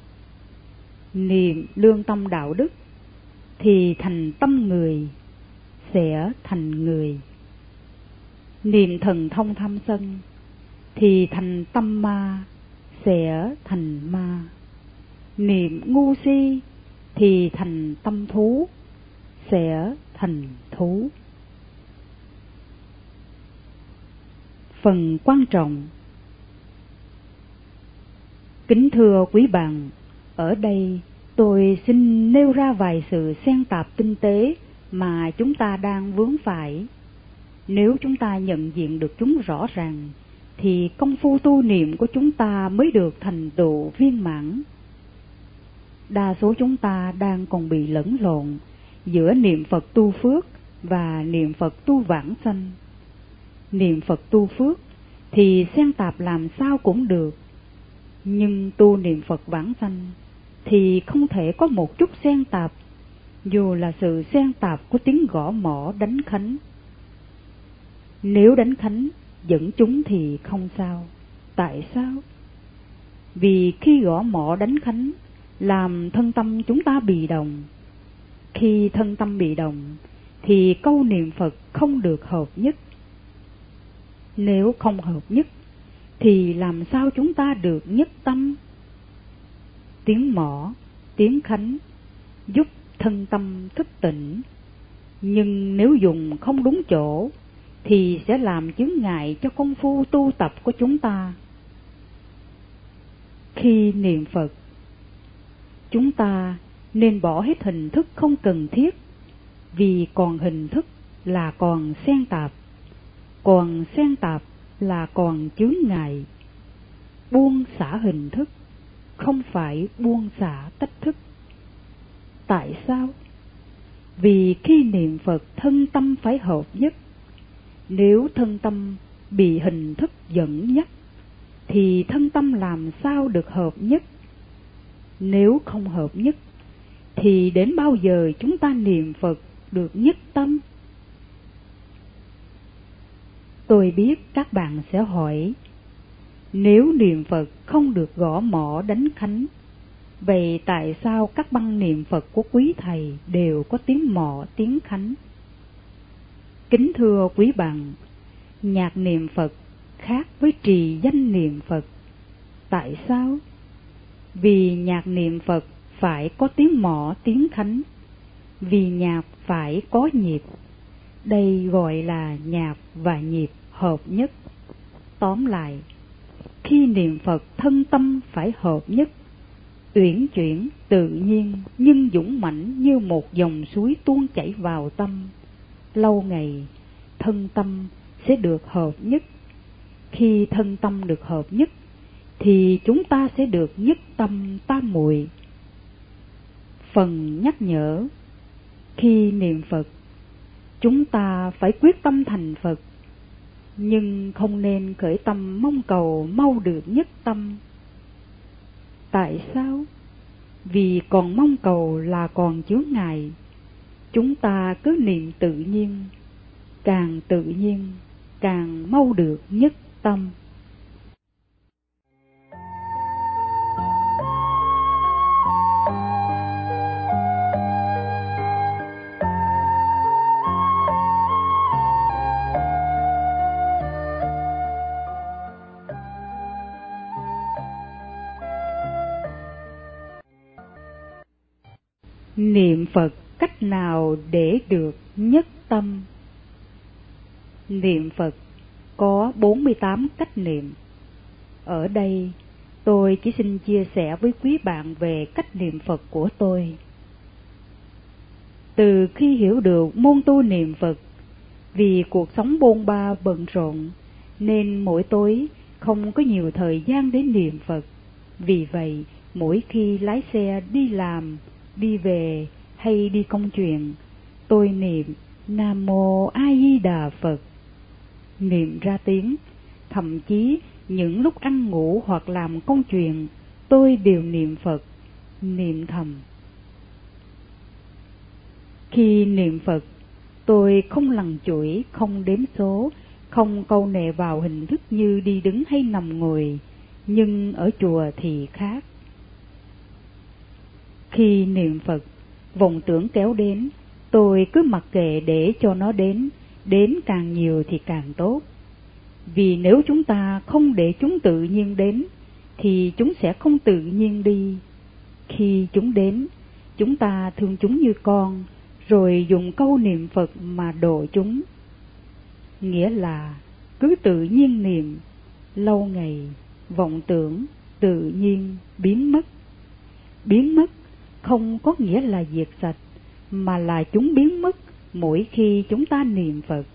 Speaker 1: Niệm lương tâm đạo đức thì thành tâm người, sẽ thành người. Niệm thần thông tham sân thì thành tâm ma, sẽ thành ma. Niệm ngu si thì thành tâm thú, sẽ thành thú. Phần quan trọng. Kính thưa quý bạn, ở đây tôi xin nêu ra vài sự xen tạp tinh tế mà chúng ta đang vướng phải. Nếu chúng ta nhận diện được chúng rõ ràng thì công phu tu niệm của chúng ta mới được thành tựu viên mãn. Đa số chúng ta đang còn bị lẫn lộn giữa niệm Phật tu phước và niệm Phật tu vãng sanh. Niệm Phật tu phước thì xen tạp làm sao cũng được, nhưng tu niệm Phật vãng sanh thì không thể có một chút xen tạp, dù là sự xen tạp của tiếng gõ mõ đánh khánh. Nếu đánh khánh dẫn chúng thì không sao. Tại sao? Vì khi gõ mõ đánh khánh làm thân tâm chúng ta bị động. Khi thân tâm bị động thì câu niệm Phật không được hợp nhất. Nếu không hợp nhất thì làm sao chúng ta được nhất tâm? Tiếng mõ, tiếng khánh giúp thân tâm thức tỉnh, nhưng nếu dùng không đúng chỗ thì sẽ làm chướng ngại cho công phu tu tập của chúng ta. Khi niệm Phật, chúng ta nên bỏ hết hình thức không cần thiết, vì còn hình thức là còn xen tạp, còn xen tạp là còn chướng ngại. Buông xả hình thức, không phải buông xả tách thức. Tại sao? Vì khi niệm Phật thân tâm phải hợp nhất. Nếu thân tâm bị hình thức dẫn dắt thì thân tâm làm sao được hợp nhất? Nếu không hợp nhất thì đến bao giờ chúng ta niệm Phật được nhất tâm? Tôi biết các bạn sẽ hỏi, nếu niệm Phật không được gõ mõ đánh khánh, vậy tại sao các băng niệm Phật của quý thầy đều có tiếng mõ tiếng khánh? Kính thưa quý bạn, nhạc niệm Phật khác với trì danh niệm Phật. Tại sao? Vì nhạc niệm Phật phải có tiếng mõ tiếng khánh, vì nhạc phải có nhịp. Đây gọi là nhạc và nhịp hợp nhất. Tóm lại, khi niệm Phật thân tâm phải hợp nhất, uyển chuyển tự nhiên nhưng dũng mãnh như một dòng suối tuôn chảy vào tâm. Lâu ngày thân tâm sẽ được hợp nhất. Khi thân tâm được hợp nhất thì chúng ta sẽ được nhất tâm tam muội. Phần nhắc nhở: khi niệm Phật, chúng ta phải quyết tâm thành Phật, nhưng không nên khởi tâm mong cầu mau được nhất tâm. Tại sao? Vì còn mong cầu là còn chướng ngại. Chúng ta cứ niệm tự nhiên, càng tự nhiên càng mau được nhất tâm. Niệm Phật cách nào để được nhất tâm? Niệm Phật có 48 cách niệm. Ở đây tôi chỉ xin chia sẻ với quý bạn về cách niệm Phật của tôi. Từ khi hiểu được môn tu niệm Phật, vì cuộc sống bôn ba bận rộn nên mỗi tối không có nhiều thời gian để niệm Phật. Vì vậy, mỗi khi lái xe đi làm, đi về hay đi công chuyện, tôi niệm Nam Mô A Di Đà Phật, niệm ra tiếng. Thậm chí những lúc ăn ngủ hoặc làm công chuyện, tôi đều niệm Phật, niệm thầm. Khi niệm Phật, tôi không lằng chuỗi, không đếm số, không câu nệ vào hình thức như đi đứng hay nằm ngồi, nhưng ở chùa thì khác. Khi niệm Phật, vọng tưởng kéo đến, tôi cứ mặc kệ để cho nó đến càng nhiều thì càng tốt. Vì nếu chúng ta không để chúng tự nhiên đến, thì chúng sẽ không tự nhiên đi. Khi chúng đến, chúng ta thương chúng như con, rồi dùng câu niệm Phật mà độ chúng. Nghĩa là cứ tự nhiên niệm, lâu ngày vọng tưởng tự nhiên biến mất. Biến mất không có nghĩa là diệt sạch, mà là chúng biến mất mỗi khi chúng ta niệm Phật.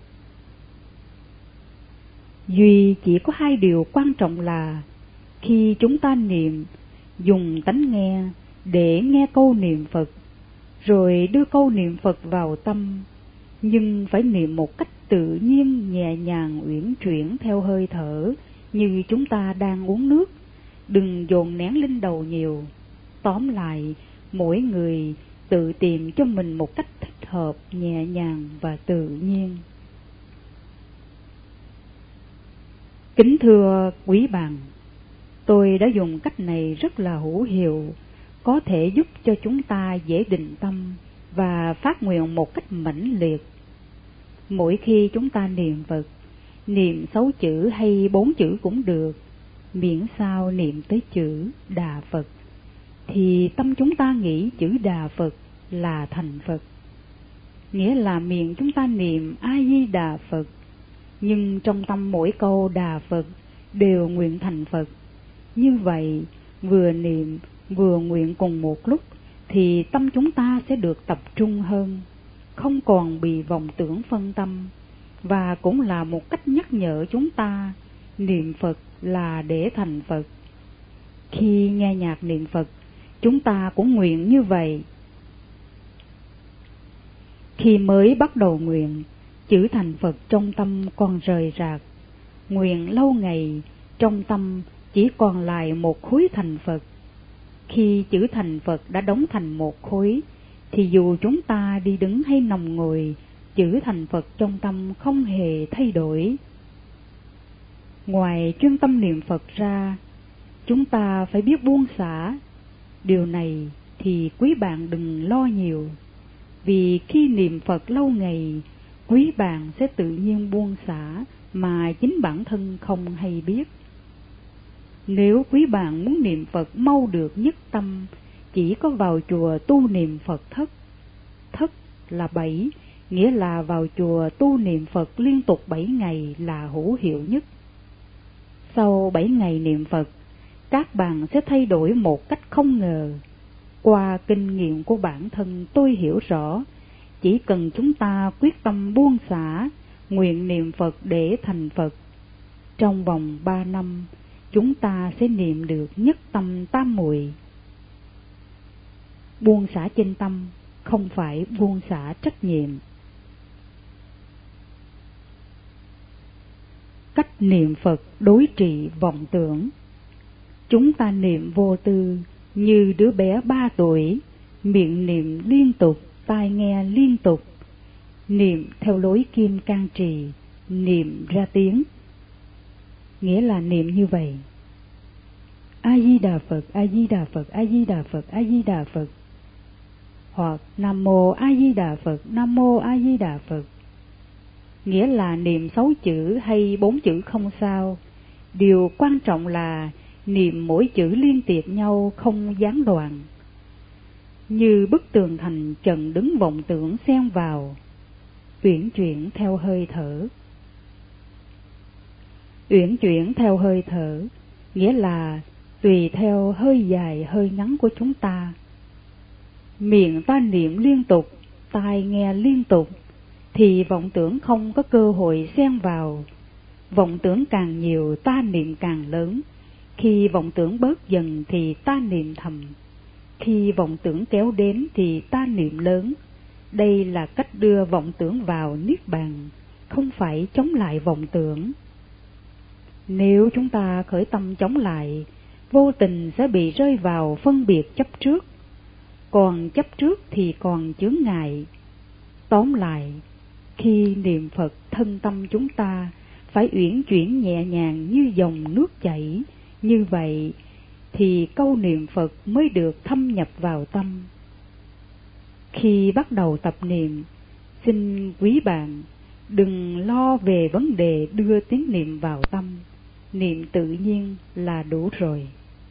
Speaker 1: Duy chỉ có hai điều quan trọng là khi chúng ta niệm, dùng tánh nghe để nghe câu niệm Phật, rồi đưa câu niệm Phật vào tâm, nhưng phải niệm một cách tự nhiên, nhẹ nhàng, uyển chuyển theo hơi thở, như chúng ta đang uống nước, đừng dồn nén lên đầu nhiều. Tóm lại, mỗi người tự tìm cho mình một cách thích hợp, nhẹ nhàng và tự nhiên. Kính thưa quý bạn, tôi đã dùng cách này rất là hữu hiệu, có thể giúp cho chúng ta dễ định tâm và phát nguyện một cách mãnh liệt. Mỗi khi chúng ta niệm Phật, niệm 6 chữ hay 4 chữ cũng được, miễn sao niệm tới chữ Đà Phật, thì tâm chúng ta nghĩ chữ Đà Phật là thành Phật. Nghĩa là miệng chúng ta niệm A Di Đà Phật, nhưng trong tâm mỗi câu Đà Phật đều nguyện thành Phật. Như vậy, vừa niệm vừa nguyện cùng một lúc thì tâm chúng ta sẽ được tập trung hơn, không còn bị vọng tưởng phân tâm, và cũng là một cách nhắc nhở chúng ta niệm Phật là để thành Phật. Khi nghe nhạc niệm Phật, chúng ta cũng nguyện như vậy. Khi mới bắt đầu nguyện, chữ thành Phật trong tâm còn rời rạc. Nguyện lâu ngày, trong tâm chỉ còn lại một khối thành Phật. Khi chữ thành Phật đã đóng thành một khối, thì dù chúng ta đi đứng hay nằm ngồi, chữ thành Phật trong tâm không hề thay đổi. Ngoài chuyên tâm niệm Phật ra, chúng ta phải biết buông xả. Điều này thì quý bạn đừng lo nhiều, vì khi niệm Phật lâu ngày, quý bạn sẽ tự nhiên buông xả mà chính bản thân không hay biết. Nếu quý bạn muốn niệm Phật mau được nhất tâm, chỉ có vào chùa tu niệm Phật thất. Thất là 7, nghĩa là vào chùa tu niệm Phật liên tục 7 ngày là hữu hiệu nhất. Sau 7 ngày niệm Phật, các bạn sẽ thay đổi một cách không ngờ. Qua kinh nghiệm của bản thân tôi hiểu rõ, chỉ cần chúng ta quyết tâm buông xả, nguyện niệm Phật để thành Phật, trong vòng 3 năm, chúng ta sẽ niệm được nhất tâm tam muội. Buông xả trên tâm, không phải buông xả trách nhiệm. Cách niệm Phật đối trị vọng tưởng. Chúng ta niệm vô tư như đứa bé 3 tuổi, miệng niệm liên tục, tai nghe liên tục. Niệm theo lối Kim Cang Trì, niệm ra tiếng. Nghĩa là niệm như vậy: A Di Đà Phật, A Di Đà Phật, A Di Đà Phật, A Di Đà Phật. Hoặc Nam Mô A Di Đà Phật, Nam Mô A Di Đà Phật. Nghĩa là niệm 6 chữ hay 4 chữ không sao, điều quan trọng là niệm mỗi chữ liên tiếp nhau, không gián đoạn. Như bức tường thành trần đứng vọng tưởng xen vào, uyển chuyển theo hơi thở. Uyển chuyển theo hơi thở nghĩa là tùy theo hơi dài hơi ngắn của chúng ta. Miệng ta niệm liên tục, tai nghe liên tục, thì vọng tưởng không có cơ hội xen vào. Vọng tưởng càng nhiều, ta niệm càng lớn. Khi vọng tưởng bớt dần thì ta niệm thầm. Khi vọng tưởng kéo đến thì ta niệm lớn. Đây là cách đưa vọng tưởng vào niết bàn, không phải chống lại vọng tưởng. Nếu chúng ta khởi tâm chống lại, vô tình sẽ bị rơi vào phân biệt chấp trước. Còn chấp trước thì còn chướng ngại. Tóm lại, khi niệm Phật, thân tâm chúng ta phải uyển chuyển nhẹ nhàng như dòng nước chảy. Như vậy thì câu niệm Phật mới được thâm nhập vào tâm. Khi bắt đầu tập niệm, xin quý bạn đừng lo về vấn đề đưa tiếng niệm vào tâm. Niệm tự nhiên là đủ rồi.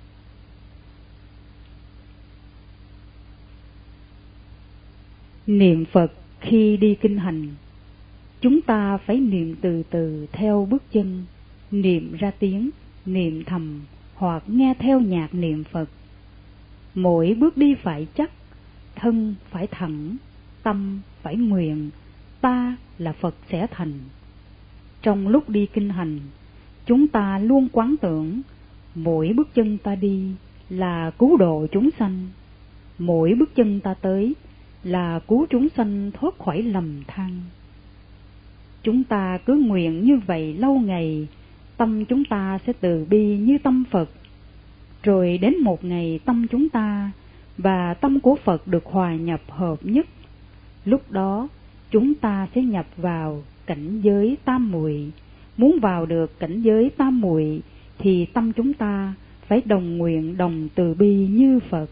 Speaker 1: Niệm Phật khi đi kinh hành, chúng ta phải niệm từ từ theo bước chân, niệm ra tiếng, niệm thầm hoặc nghe theo nhạc niệm Phật. Mỗi bước đi phải chắc, thân phải thẳng, tâm phải nguyện, ta là Phật sẽ thành. Trong lúc đi kinh hành, chúng ta luôn quán tưởng mỗi bước chân ta đi là cứu độ chúng sanh, mỗi bước chân ta tới là cứu chúng sanh thoát khỏi lầm than. Chúng ta cứ nguyện như vậy lâu ngày, tâm chúng ta sẽ từ bi như tâm Phật. Rồi đến một ngày tâm chúng ta và tâm của Phật được hòa nhập hợp nhất. Lúc đó chúng ta sẽ nhập vào cảnh giới tam muội. Muốn vào được cảnh giới tam muội thì tâm chúng ta phải đồng nguyện đồng từ bi như Phật.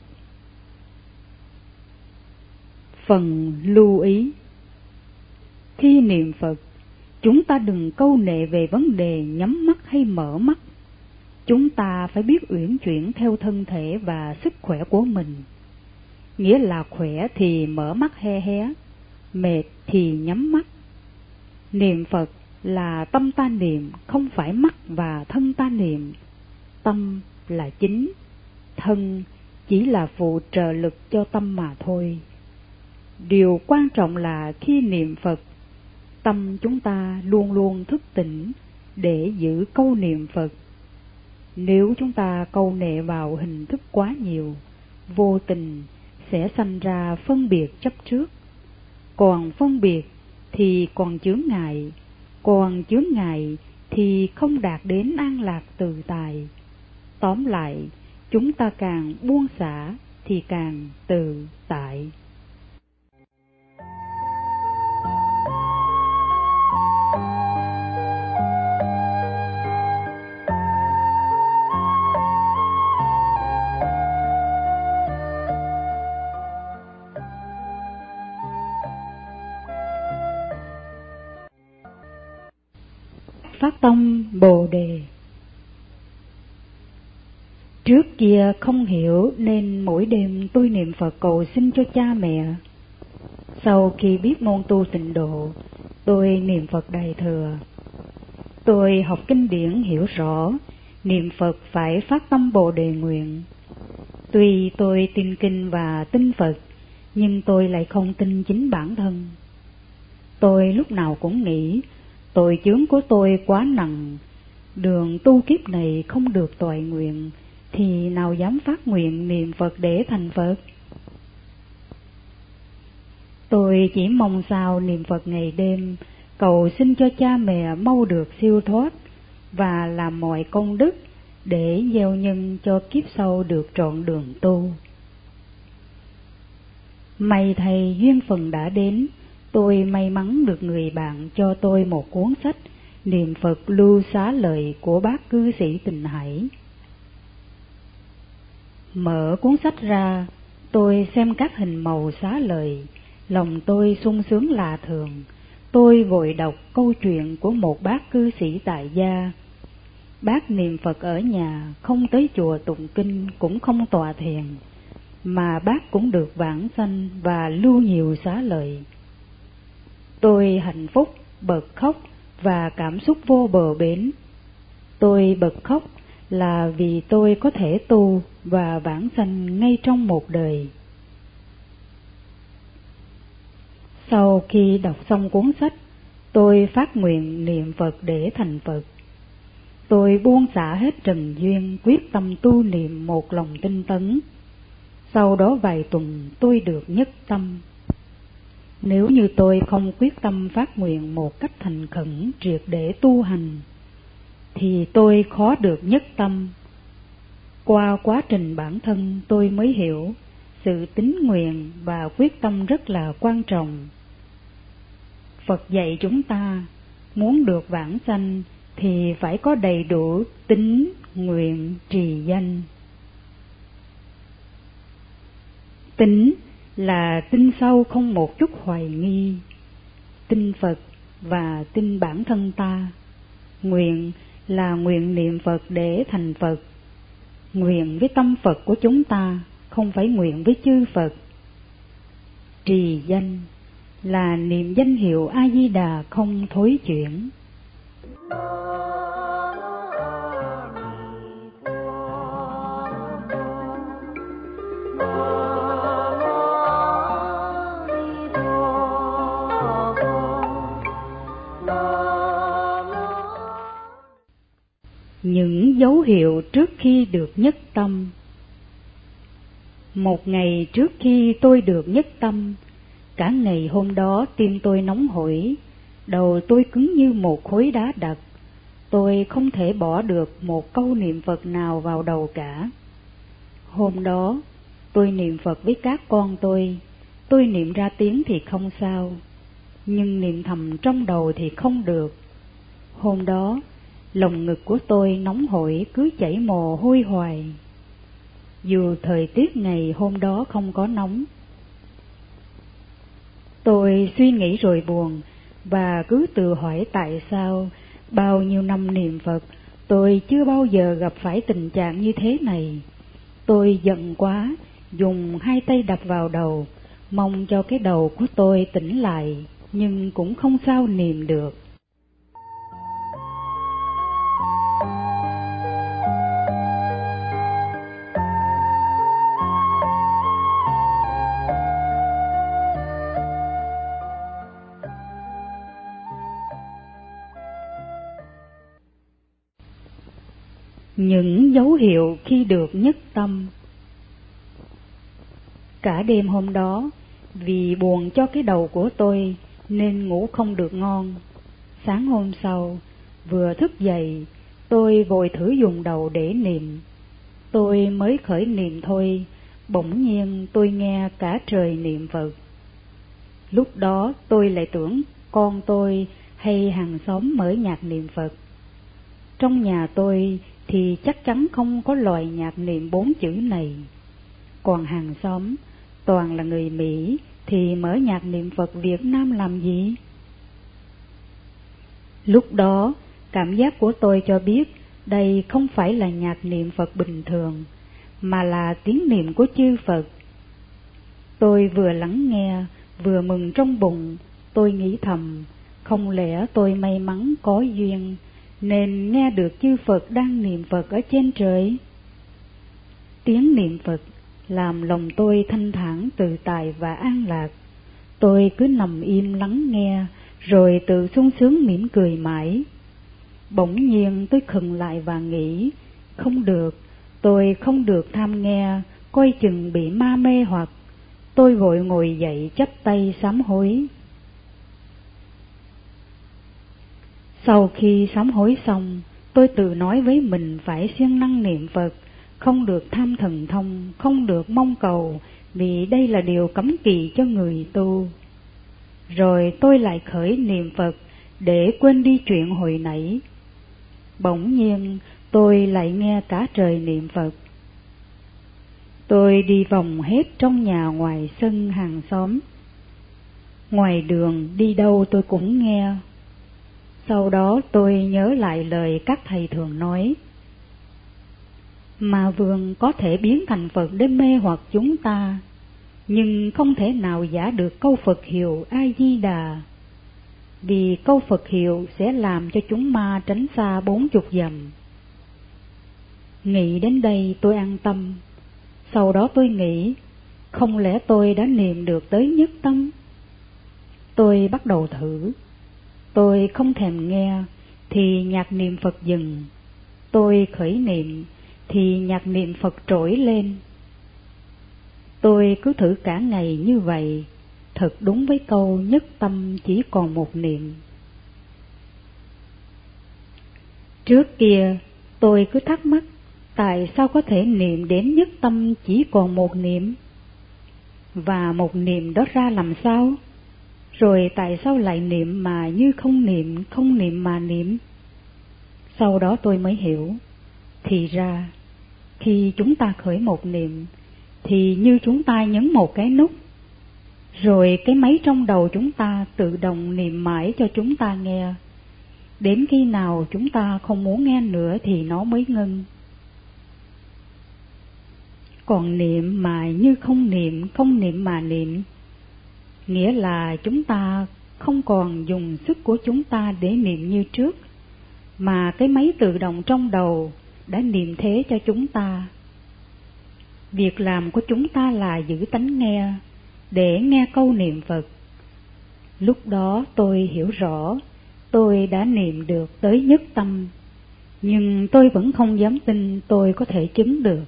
Speaker 1: Phần lưu ý: khi niệm Phật, chúng ta đừng câu nệ về vấn đề nhắm mắt hay mở mắt. Chúng ta phải biết uyển chuyển theo thân thể và sức khỏe của mình. Nghĩa là khỏe thì mở mắt hé hé, mệt thì nhắm mắt. Niệm Phật là tâm ta niệm, không phải mắt và thân ta niệm. Tâm là chính, thân chỉ là phụ trợ lực cho tâm mà thôi. Điều quan trọng là khi niệm Phật, tâm chúng ta luôn luôn thức tỉnh để giữ câu niệm Phật. Nếu chúng ta câu nệ vào hình thức quá nhiều, vô tình sẽ sanh ra phân biệt chấp trước. Còn phân biệt thì còn chướng ngại, còn chướng ngại thì không đạt đến an lạc tự tại. Tóm lại, chúng ta càng buông xả thì càng tự tại. Phát tâm Bồ Đề. Trước kia không hiểu nên mỗi đêm tôi niệm Phật cầu xin cho cha mẹ. Sau khi biết môn tu tịnh độ, tôi niệm Phật Đại Thừa. Tôi học kinh điển hiểu rõ, niệm Phật phải phát tâm Bồ Đề nguyện. Tuy tôi tin kinh và tin Phật, nhưng tôi lại không tin chính bản thân. Tôi lúc nào cũng nghĩ, tội chướng của tôi quá nặng, đường tu kiếp này không được toại nguyện, thì nào dám phát nguyện niệm Phật để thành Phật. Tôi chỉ mong sao niệm Phật ngày đêm, cầu xin cho cha mẹ mau được siêu thoát, và làm mọi công đức để gieo nhân cho kiếp sau được trọn đường tu. May thay duyên phần đã đến, tôi may mắn được người bạn cho tôi một cuốn sách Niệm Phật Lưu Xá Lợi của bác cư sĩ Tịnh Hải. Mở cuốn sách ra, tôi xem các hình màu xá lợi, lòng tôi sung sướng lạ thường. Tôi vội đọc câu chuyện của một bác cư sĩ tại gia. Bác niệm Phật ở nhà, không tới chùa tụng kinh, cũng không tọa thiền, mà bác cũng được vãng sanh và lưu nhiều xá lợi. Tôi hạnh phúc, bật khóc và cảm xúc vô bờ bến. Tôi bật khóc là vì tôi có thể tu và vãng sanh ngay trong một đời. Sau khi đọc xong cuốn sách, tôi phát nguyện niệm Phật để thành Phật. Tôi buông xả hết trần duyên, quyết tâm tu niệm một lòng tinh tấn. Sau đó vài tuần tôi được nhất tâm. Nếu như tôi không quyết tâm phát nguyện một cách thành khẩn triệt để tu hành, thì tôi khó được nhất tâm. Qua quá trình bản thân tôi mới hiểu sự tín nguyện và quyết tâm rất là quan trọng. Phật dạy chúng ta muốn được vãng sanh thì phải có đầy đủ tín, nguyện, trì danh. Tín là tin sâu không một chút hoài nghi, tin Phật và tin bản thân ta. Nguyện là nguyện niệm Phật để thành Phật, nguyện với tâm Phật của chúng ta, không phải nguyện với chư Phật. Trì danh là niệm danh hiệu A Di Đà không thối chuyển. Những dấu hiệu trước khi được nhất tâm. Một ngày trước khi tôi được nhất tâm, cả ngày hôm đó tim tôi nóng hổi, đầu tôi cứng như một khối đá đặc. Tôi không thể bỏ được một câu niệm Phật nào vào đầu cả. Hôm đó, tôi niệm Phật với các con tôi niệm ra tiếng thì không sao, nhưng niệm thầm trong đầu thì không được. Hôm đó, lồng ngực của tôi nóng hổi cứ chảy mồ hôi hoài. Dù thời tiết ngày hôm đó không có nóng. Tôi suy nghĩ rồi buồn, và cứ tự hỏi tại sao bao nhiêu năm niệm Phật tôi chưa bao giờ gặp phải tình trạng như thế này. Tôi giận quá, dùng hai tay đập vào đầu, mong cho cái đầu của tôi tỉnh lại, nhưng cũng không sao niệm được. Những dấu hiệu khi được nhất tâm. Cả đêm hôm đó, vì buồn cho cái đầu của tôi nên ngủ không được ngon. Sáng hôm sau, vừa thức dậy, tôi vội thử dùng đầu để niệm. Tôi mới khởi niệm thôi, bỗng nhiên tôi nghe cả trời niệm Phật. Lúc đó tôi lại tưởng con tôi hay hàng xóm mở nhạc niệm Phật. Trong nhà tôi thì chắc chắn không có loại nhạc niệm 4 chữ này. Còn hàng xóm, toàn là người Mỹ, thì mở nhạc niệm Phật Việt Nam làm gì? Lúc đó, cảm giác của tôi cho biết đây không phải là nhạc niệm Phật bình thường, mà là tiếng niệm của chư Phật. Tôi vừa lắng nghe, vừa mừng trong bụng. Tôi nghĩ thầm, không lẽ tôi may mắn có duyên nên nghe được chư Phật đang niệm Phật ở trên trời? Tiếng niệm Phật làm lòng tôi thanh thản, tự tại và an lạc. Tôi cứ nằm im lắng nghe, rồi tự sung sướng mỉm cười mãi. Bỗng nhiên tôi khựng lại và nghĩ, không được, tôi không được tham nghe, coi chừng bị ma mê hoặc. Tôi vội ngồi dậy chắp tay sám hối. Sau khi sám hối xong, tôi tự nói với mình phải siêng năng niệm Phật, không được tham thần thông, không được mong cầu, vì đây là điều cấm kỵ cho người tu. Rồi tôi lại khởi niệm Phật để quên đi chuyện hồi nãy. Bỗng nhiên tôi lại nghe cả trời niệm Phật. Tôi đi vòng hết trong nhà, ngoài sân, hàng xóm. Ngoài đường đi đâu tôi cũng nghe. Sau đó tôi nhớ lại lời các thầy thường nói, ma vương có thể biến thành Phật để mê hoặc chúng ta, nhưng không thể nào giả được câu Phật hiệu A Di Đà, vì câu Phật hiệu sẽ làm cho chúng ma tránh xa 40 dặm. Nghĩ đến đây tôi an tâm. Sau đó tôi nghĩ, không lẽ tôi đã niệm được tới nhất tâm? Tôi bắt đầu thử. Tôi không thèm nghe thì nhạc niệm Phật dừng. Tôi khởi niệm thì nhạc niệm Phật trỗi lên. Tôi cứ thử cả ngày như vậy, thật đúng với câu nhất tâm chỉ còn một niệm. Trước kia tôi cứ thắc mắc, tại sao có thể niệm đến nhất tâm chỉ còn một niệm? Và một niệm đó ra làm sao? Rồi tại sao lại niệm mà như không niệm mà niệm? Sau đó tôi mới hiểu, thì ra khi chúng ta khởi một niệm thì như chúng ta nhấn một cái nút, rồi cái máy trong đầu chúng ta tự động niệm mãi cho chúng ta nghe. Đến khi nào chúng ta không muốn nghe nữa thì nó mới ngưng. Còn niệm mà như không niệm mà niệm, nghĩa là chúng ta không còn dùng sức của chúng ta để niệm như trước, mà cái máy tự động trong đầu đã niệm thế cho chúng ta. Việc làm của chúng ta là giữ tánh nghe, để nghe câu niệm Phật. Lúc đó tôi hiểu rõ, tôi đã niệm được tới nhất tâm, nhưng tôi vẫn không dám tin tôi có thể chứng được.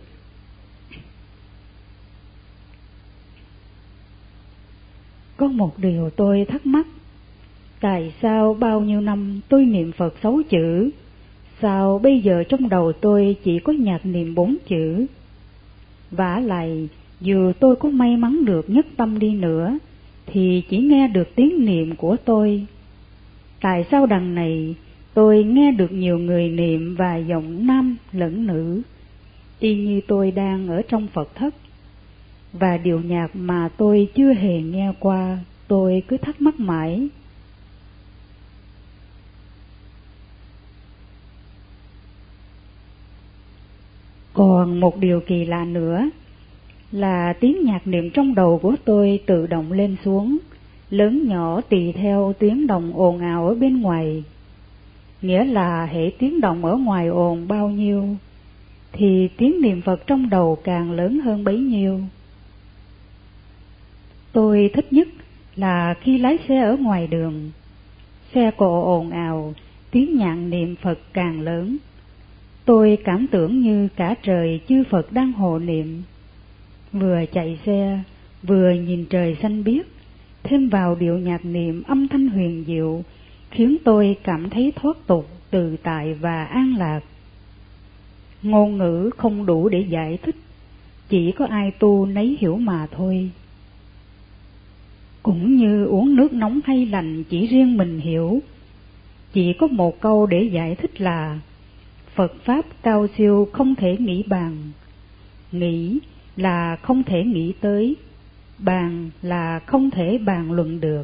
Speaker 1: Có một điều tôi thắc mắc, tại sao bao nhiêu năm tôi niệm Phật 6 chữ, sao bây giờ trong đầu tôi chỉ có nhạc niệm 4 chữ? Vả lại, Dù tôi có may mắn được nhất tâm đi nữa, thì chỉ nghe được tiếng niệm của tôi. Tại sao đằng này tôi nghe được nhiều người niệm và giọng nam lẫn nữ, y như tôi đang ở trong Phật thất, và điệu nhạc mà tôi chưa hề nghe qua, tôi cứ thắc mắc mãi. Còn một điều kỳ lạ nữa là tiếng nhạc niệm trong đầu của tôi tự động lên xuống, lớn nhỏ tùy theo tiếng động ồn ào ở bên ngoài. Nghĩa là hễ tiếng động ở ngoài ồn bao nhiêu, thì tiếng niệm Phật trong đầu càng lớn hơn bấy nhiêu. Tôi thích nhất là khi lái xe ở ngoài đường, xe cộ ồn ào, tiếng nhạc niệm Phật càng lớn. Tôi cảm tưởng như cả trời chư Phật đang hộ niệm. Vừa chạy xe, vừa nhìn trời xanh biếc, thêm vào điệu nhạc niệm âm thanh huyền diệu, khiến tôi cảm thấy thoát tục, tự tại và an lạc. Ngôn ngữ không đủ để giải thích, chỉ có ai tu nấy hiểu mà thôi. Cũng như uống nước nóng hay lạnh chỉ riêng mình hiểu, chỉ có một câu để giải thích là Phật Pháp cao siêu không thể nghĩ bàn. Nghĩ là không thể nghĩ tới, bàn là không thể bàn luận được.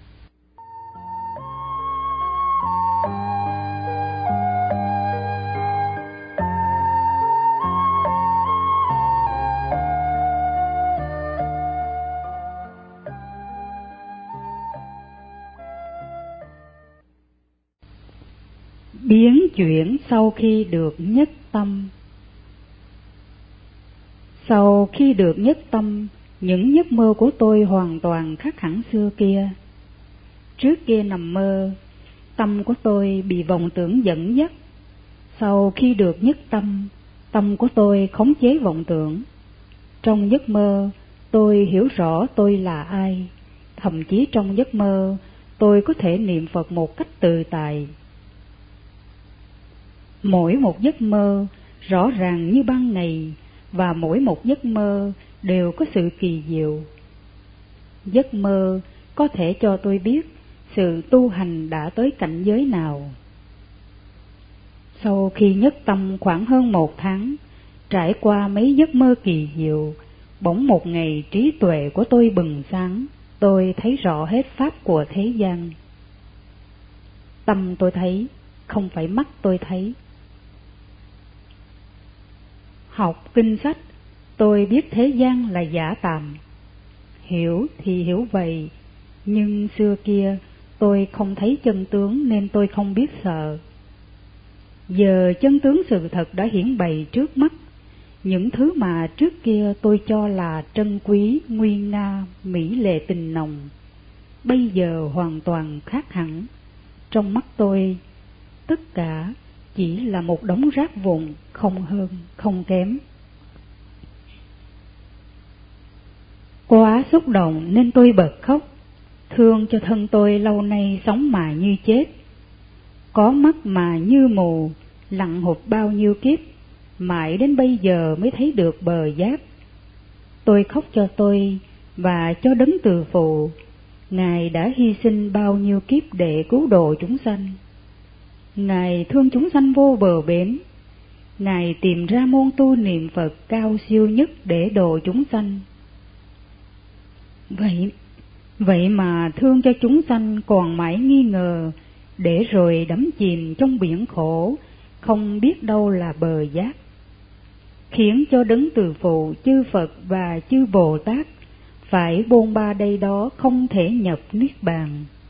Speaker 1: Biến chuyển sau khi được nhất tâm. Sau khi được nhất tâm, những giấc mơ của tôi hoàn toàn khác hẳn xưa kia. Trước kia nằm mơ, tâm của tôi bị vọng tưởng dẫn dắt. Sau khi được nhất tâm, tâm của tôi khống chế vọng tưởng. Trong giấc mơ, tôi hiểu rõ tôi là ai. Thậm chí trong giấc mơ, tôi có thể niệm Phật một cách tự tại. Mỗi một giấc mơ rõ ràng như ban ngày, và mỗi một giấc mơ đều có sự kỳ diệu. Giấc mơ có thể cho tôi biết sự tu hành đã tới cảnh giới nào. Sau khi nhất tâm khoảng hơn 1 tháng, trải qua mấy giấc mơ kỳ diệu, bỗng một ngày trí tuệ của tôi bừng sáng, tôi thấy rõ hết pháp của thế gian. Tâm tôi thấy, không phải mắt tôi thấy. Học kinh sách, tôi biết thế gian là giả tạm. Hiểu thì hiểu vậy, nhưng xưa kia tôi không thấy chân tướng nên tôi không biết sợ. Giờ chân tướng sự thật đã hiển bày trước mắt. Những thứ mà trước kia tôi cho là trân quý, nguy nga, mỹ lệ tình nồng, bây giờ hoàn toàn khác hẳn. Trong mắt tôi, tất cả chỉ là một đống rác vụn, không hơn, không kém. Quá xúc động nên tôi bật khóc, thương cho thân tôi lâu nay sống mà như chết. Có mắt mà như mù, lặn hụt bao nhiêu kiếp, mãi đến bây giờ mới thấy được bờ giác. Tôi khóc cho tôi và cho đấng từ phụ, Ngài đã hy sinh bao nhiêu kiếp để cứu độ chúng sanh. Ngài thương chúng sanh vô bờ bến. Ngài tìm ra môn tu niệm Phật cao siêu nhất để độ chúng sanh. Vậy mà thương cho chúng sanh còn mãi nghi ngờ, để rồi đắm chìm trong biển khổ, không biết đâu là bờ giác. Khiến cho đấng từ phụ, chư Phật và chư Bồ Tát phải bôn ba đây đó, không thể nhập niết bàn.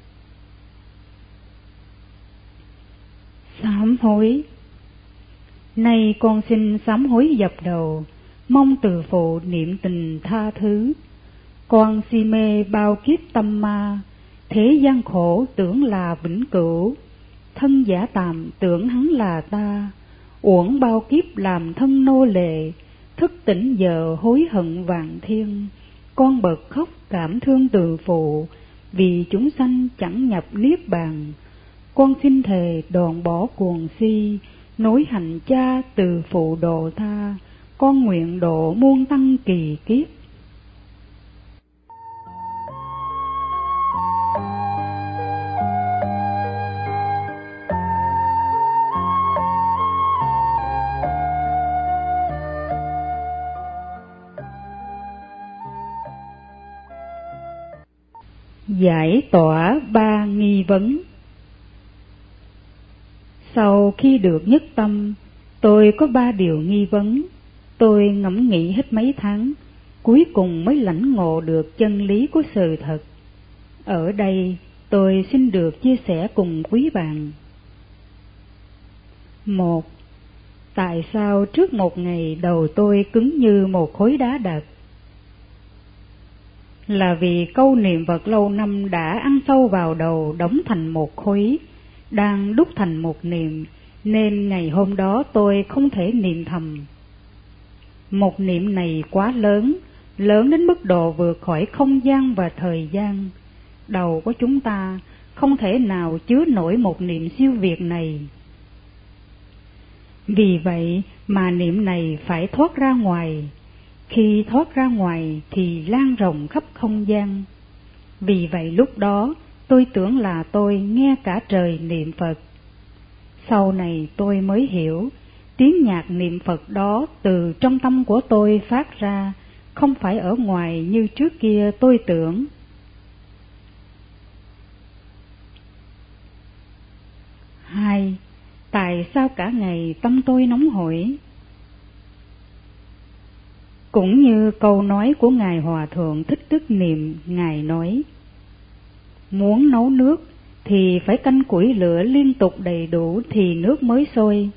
Speaker 1: Sám hối. Nay con xin sám hối dập đầu, mong từ phụ niệm tình tha thứ. Con si mê bao kiếp tâm ma, thế gian khổ tưởng là vĩnh cửu. Thân giả tạm tưởng hắn là ta, uổng bao kiếp làm thân nô lệ. Thức tỉnh giờ hối hận vạn thiên, con bật khóc cảm thương từ phụ, vì chúng sanh chẳng nhập niết bàn. Con xin thề đoạn bỏ cuồng si, nối hành cha từ phụ độ tha. Con nguyện độ muôn tăng kỳ kiếp, Giải tỏa 3 nghi vấn. Sau khi được nhất tâm, tôi có 3 điều nghi vấn. Tôi ngẫm nghĩ hết mấy tháng, cuối cùng mới lãnh ngộ được chân lý của sự thật. Ở đây tôi xin được chia sẻ cùng quý bạn. 1. Tại sao trước một ngày đầu tôi cứng như một khối đá đặc? Là vì câu niệm Phật lâu năm đã ăn sâu vào đầu, đóng thành một khối, đang đúc thành một niệm, nên ngày hôm đó tôi không thể niệm thầm. Một niệm này quá lớn, lớn đến mức độ vượt khỏi không gian và thời gian. Đầu của chúng ta không thể nào chứa nổi một niệm siêu việt này. Vì vậy mà niệm này phải thoát ra ngoài. Khi thoát ra ngoài thì lan rộng khắp không gian. Vì vậy lúc đó tôi tưởng là tôi nghe cả trời niệm Phật. Sau này tôi mới hiểu, tiếng nhạc niệm Phật đó từ trong tâm của tôi phát ra, không phải ở ngoài như trước kia tôi tưởng. 2. Tại sao cả ngày tâm tôi nóng hổi? Cũng như câu nói của Ngài Hòa Thượng Thích Đức Niệm, Ngài nói: muốn nấu nước thì phải canh củi lửa liên tục đầy đủ thì nước mới sôi.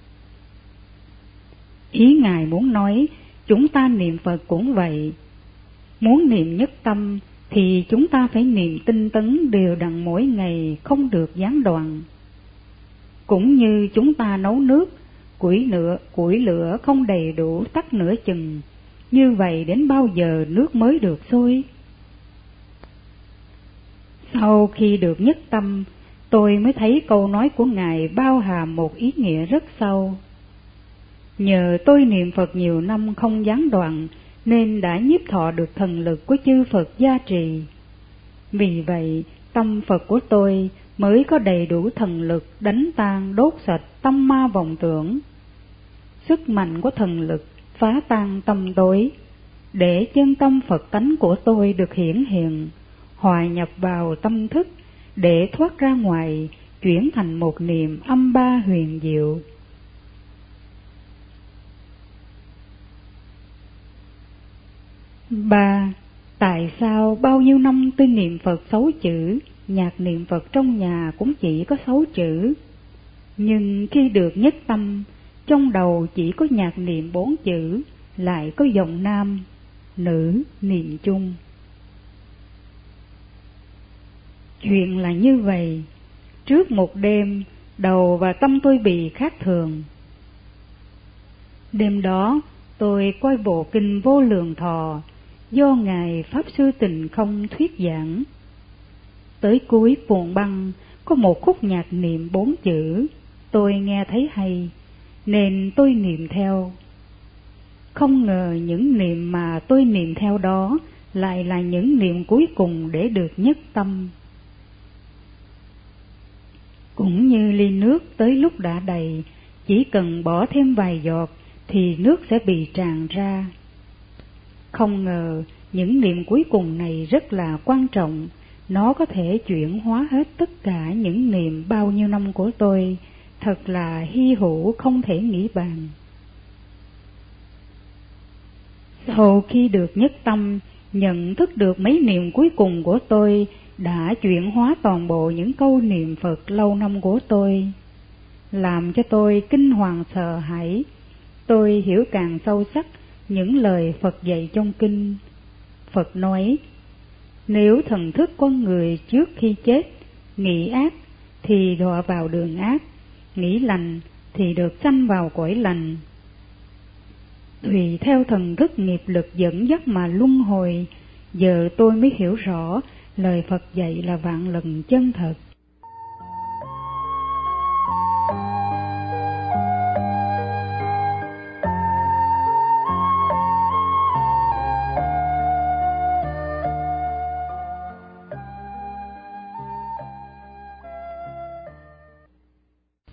Speaker 1: Ý Ngài muốn nói, chúng ta niệm Phật cũng vậy. Muốn niệm nhất tâm thì chúng ta phải niệm tinh tấn đều đặn mỗi ngày, không được gián đoạn. Cũng như chúng ta nấu nước, củi lửa không đầy đủ tắt nửa chừng, như vậy đến bao giờ nước mới được sôi? Sau khi được nhất tâm, tôi mới thấy câu nói của Ngài bao hàm một ý nghĩa rất sâu. Nhờ tôi niệm Phật nhiều năm không gián đoạn, nên đã nhiếp thọ được thần lực của chư Phật gia trì. Vì vậy, tâm Phật của tôi mới có đầy đủ thần lực đánh tan đốt sạch tâm ma vọng tưởng. Sức mạnh của thần lực phá tan tâm tối, để chân tâm Phật tánh của tôi được hiển hiện, hòa nhập vào tâm thức, để thoát ra ngoài, chuyển thành một niệm âm ba huyền diệu. 3. Tại sao bao nhiêu năm tôi niệm Phật 6 chữ, nhạc niệm Phật trong nhà cũng chỉ có 6 chữ, nhưng khi được nhất tâm, trong đầu chỉ có nhạc niệm 4 chữ, lại có giọng nam, nữ niệm chung. Chuyện là như vậy, trước một đêm, đầu và tâm tôi bị khác thường. Đêm đó, tôi coi bộ kinh Vô Lượng Thọ do Ngài Pháp Sư Tịnh Không thuyết giảng. Tới cuối cuộn băng có một khúc nhạc niệm 4 chữ, tôi nghe thấy hay, nên tôi niệm theo. Không ngờ những niệm mà tôi niệm theo đó lại là những niệm cuối cùng để được nhất tâm. Cũng như ly nước tới lúc đã đầy, chỉ cần bỏ thêm vài giọt thì nước sẽ bị tràn ra. Không ngờ những niệm cuối cùng này rất là quan trọng, nó có thể chuyển hóa hết tất cả những niệm bao nhiêu năm của tôi, thật là hy hữu không thể nghĩ bàn. Sau khi được nhất tâm, nhận thức được mấy niệm cuối cùng của tôi đã chuyển hóa toàn bộ những câu niệm Phật lâu năm của tôi, làm cho tôi kinh hoàng sợ hãi. Tôi hiểu càng sâu sắc những lời Phật dạy trong kinh. Phật nói, nếu thần thức con người trước khi chết nghĩ ác thì đọa vào đường ác, nghĩ lành thì được sanh vào cõi lành. Tùy theo thần thức nghiệp lực dẫn dắt mà luân hồi. Giờ tôi mới hiểu rõ lời Phật dạy là vạn lần chân thật.